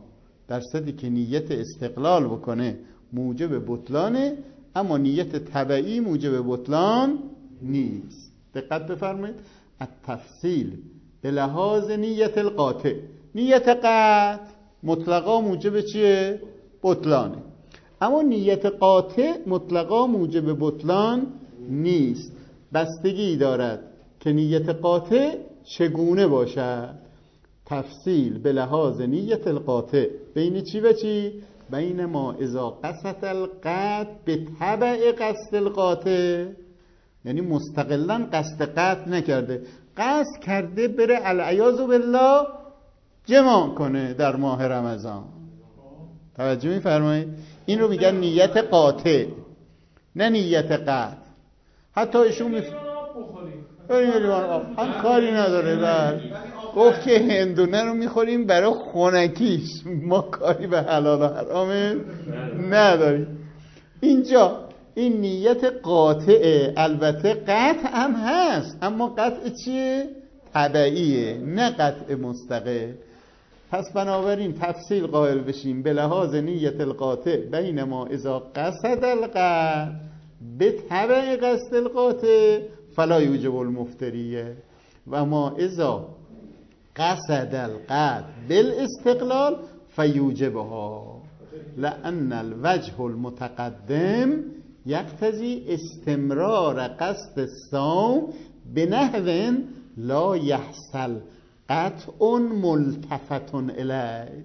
درصدی که نیت استقلال بکنه موجب بطلانه، اما نیت تبعی موجب بطلان نیست. دقت بفرمایید. التفصیل به لحاظ نیت القاطع، نیت قطع مطلقا موجب چیه؟ بطلانه، اما نیت قاطع مطلقا موجب بطلان نیست. بستگی دارد که نیت قاطع چگونه باشد. تفصیل به لحاظ نیت القاطع بین چی و چی؟ بین ما اذا قصد القطع به تبع قصد القاطع، یعنی مستقلا قصد قطع نکرده، قصد کرده بره العیاذ بالله جماع کنه در ماه رمضان. توجه می‌فرمایید؟ این رو میگن نیت قاطع، نه نیت قطع. حتی ایشون میفرمایید بریم لیوان آب، هم کاری نداره. بر گفت که هندونه رو میخوریم برای خنکیش، ما کاری به حلال و حرام نداریم. اینجا این نیت قاطعه، البته قطع هم هست، اما قطع چیه؟ تبعیه، نه قطع مستقل. پس بنابراین تفصیل قائل بشیم به لحاظ نیت القاطع بین ما اذا قصد القطع به تبع قصد القاطع فلا یوجب المفتریه و ما اذا قصد القطع بالاستقلال فیوجبها لأن الوجه المتقدم یقتضی استمرار قصد الصوم بنحو لا یحصل قطع ملتفت الیه.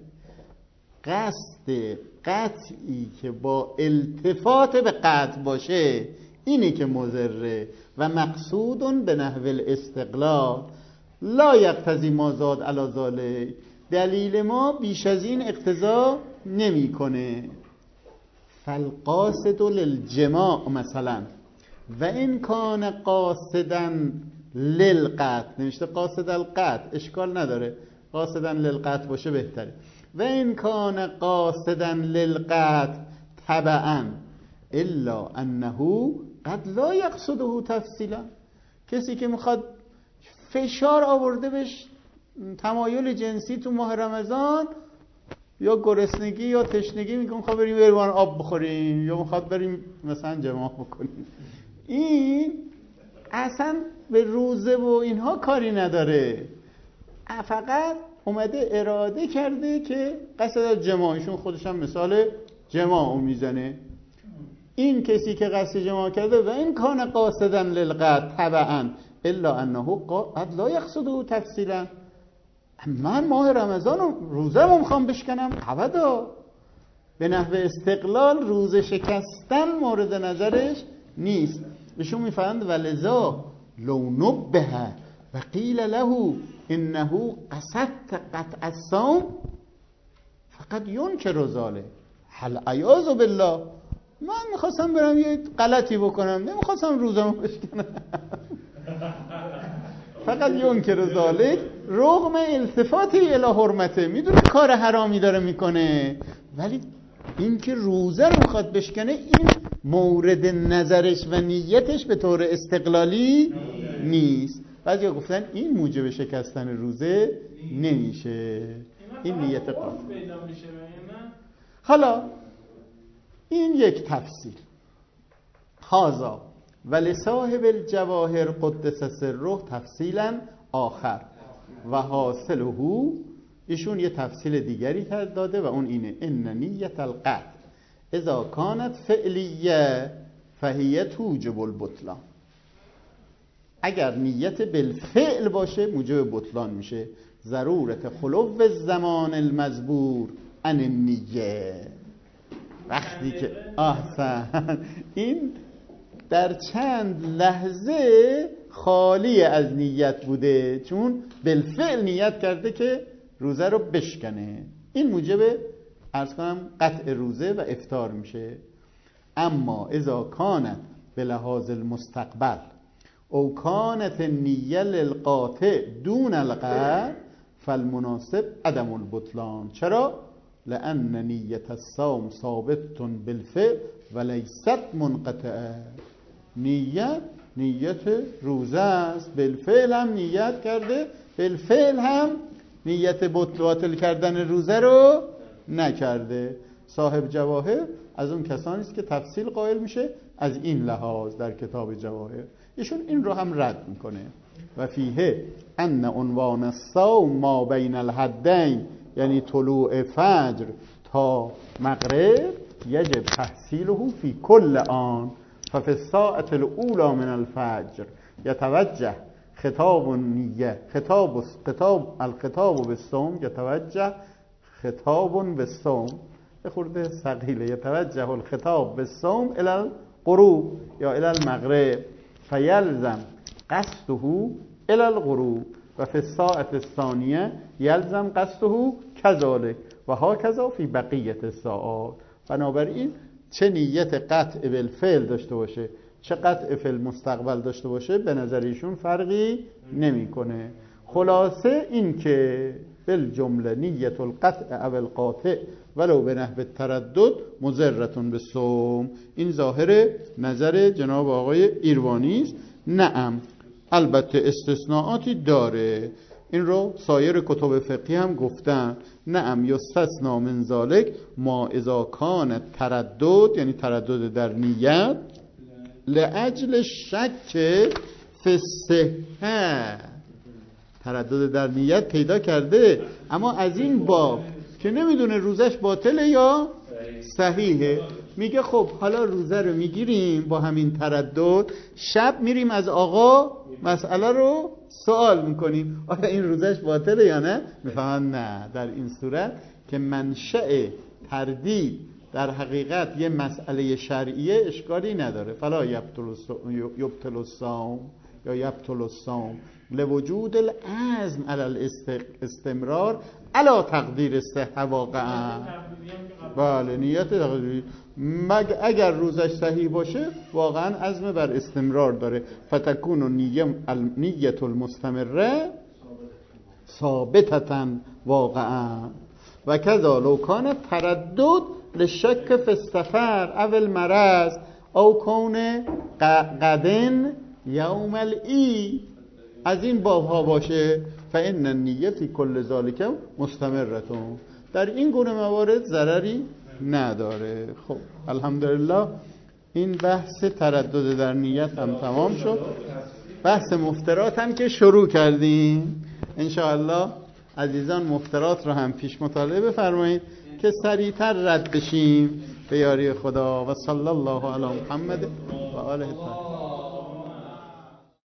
قصد قطعی که با التفات به قطع باشه اینی که مضره و مقصود به نحو الاستقلال لا یقتضی ما زاد علی ذلک. دلیل ما بیش از این اقتضا نمیکنه. فالقاصد للجماع مثلا و این کان قاصدا للقطع، نمیشه قاصد القطع، اشکال نداره، قاصدا للقطع باشه بهتره. و این کان قاصدا للقطع تبعا الا انه قد لا یقصده تفصیلا. کسی که میخواد فشار آورده بهش تمایل جنسی تو ماه رمضان، یا گرسنگی یا تشنگی، میگه میخواد بریم ایوان آب بخوریم یا میخواد بریم مثلا جماع بکنیم، این اصلا به روزه و اینها کاری نداره، فقط اومده اراده کرده که قصد جماعشون، خودش هم مثال جماع میزنه. این کسی که قصد جماع کرده و این کان قاصدا للقطع تبعا الا انه قد لا یقصده تفصیلا. من ماه رمضان روزه رو میخوام بشکنم ابدا، به نحو استقلال روزه شکستن مورد نظرش نیست. بهشون میفهمند ولذا لو نبه و قیل له انه قصدت قطع الصوم فقط ینکر ذلک. هل عیاذ بالله من میخواستم برم یه غلطی بکنم، نمیخواستم روزمو بشکنم. فقط ینکر ذلک رغم التفاتی الی حرمته، میدونه کار حرامی داره میکنه، ولی این که روزه رو میخواد بشکنه این مورد نظرش و نیتش به طور استقلالی نیست. بعضیا گفتن این موجب شکستن روزه نمیشه، این نیت قاطع. حالا این یک تفصیل. هذا ولصاحب الجواهر قدس سره تفصیلا آخر و حاصله، ایشون یه تفصیل دیگری داده و اون اینه: ان نیت القطع اذا کانت فعلیه فهیه توجب البطلان. اگر نیت بالفعل باشه موجب بطلان میشه. ضرورت خلو الزمان المذبور عن النیه. وقتی که احسن این در چند لحظه خالی از نیت بوده، چون بالفعل نیت کرده که روزه رو بشکنه، این موجب عرض کنم قطع روزه و افطار میشه. اما اذا کانت به لحاظ المستقبل او کانت نیه للقاطع دون القطع فالمناسب عدم البطلان. چرا؟ لأن نیت الصوم ثابت بالفعل ولیست منقطعه. نیت نیت روزه است، بالفعل هم نیت کرده، بالفعل هم نیت باطل کردن روزه رو نکرده. صاحب جواهر از اون کسانی است که تفصیل قائل میشه از این لحاظ در کتاب جواهر. ایشون این رو هم رد میکنه. و فیه ان عنوان الصوم ما بین الحدین، یعنی طلوع فجر تا مغرب، یجب تحصیله فی کل آن، ففي الساعة الاولى من الفجر یتوجه خطاب النیه خطاب خطاب الخطاب بالصوم یتوجه خطاب بالصوم، خورده ثقیله، یتوجه الخطاب بالصوم الى الغروب یا الى المغرب فیلزم قصده الى الغروب و فی الساعة الثانیه یلزم قصده کذالک و هاکذا فی بقیت الساعات. بنابراین چه نیت قطع بالفعل داشته باشه چه قطع فعل مستقبل داشته باشه به نظر ایشون فرقی نمیکنه. خلاصه این که بالجمله نیت القطع او القاطع ولو به نحو التردد مضرتون بالصوم. این ظاهر نظر جناب آقای ایروانی است. نعم، البته استثناءاتی داره، این رو سایر کتب فقهی هم گفتن. نعم یستثنا من ذلک ما اذا کان تردد، یعنی تردد در نیت، لاجل شک فی الصحه، تردد در نیت پیدا کرده اما از این باب که نمیدونه روزش باطله یا صحیحه، میگه خب حالا روزه رو میگیریم با همین تردد، شب میریم از آقا مسئله رو سوال میکنیم آیا این روزش باطله یا نه. میفهمن نه، در این صورت که منشأ تردید در حقیقت یه مسئله شرعیه اشکالی نداره. فلا یبطل الصوم یا یبطل الصوم لوجود العزم علی الاستمرار علی تقدیر الصحه واقعا. بله، نیت تقدیری مگ اگر روزش صحیح باشه واقعا عزم بر استمرار داره. فتکون نیت المستمره ثابتتا واقعا. و کذا لو کان تردد لشک فی السفر او المرض او کون غدن یوم العید، از این باب ها باشه فإن النیه فی کل ذالک مستمرتون، در این گونه موارد ضرری نداره. خب الحمدلله این بحث تردد در نیت هم تمام شد. بحث مفترات هم که شروع کردیم، انشاءالله عزیزان مفترات رو هم پیش مطالعه بفرمایید که سریعتر رد بشیم به یاری خدا. و صلی الله علی محمد و آله الطاهرین.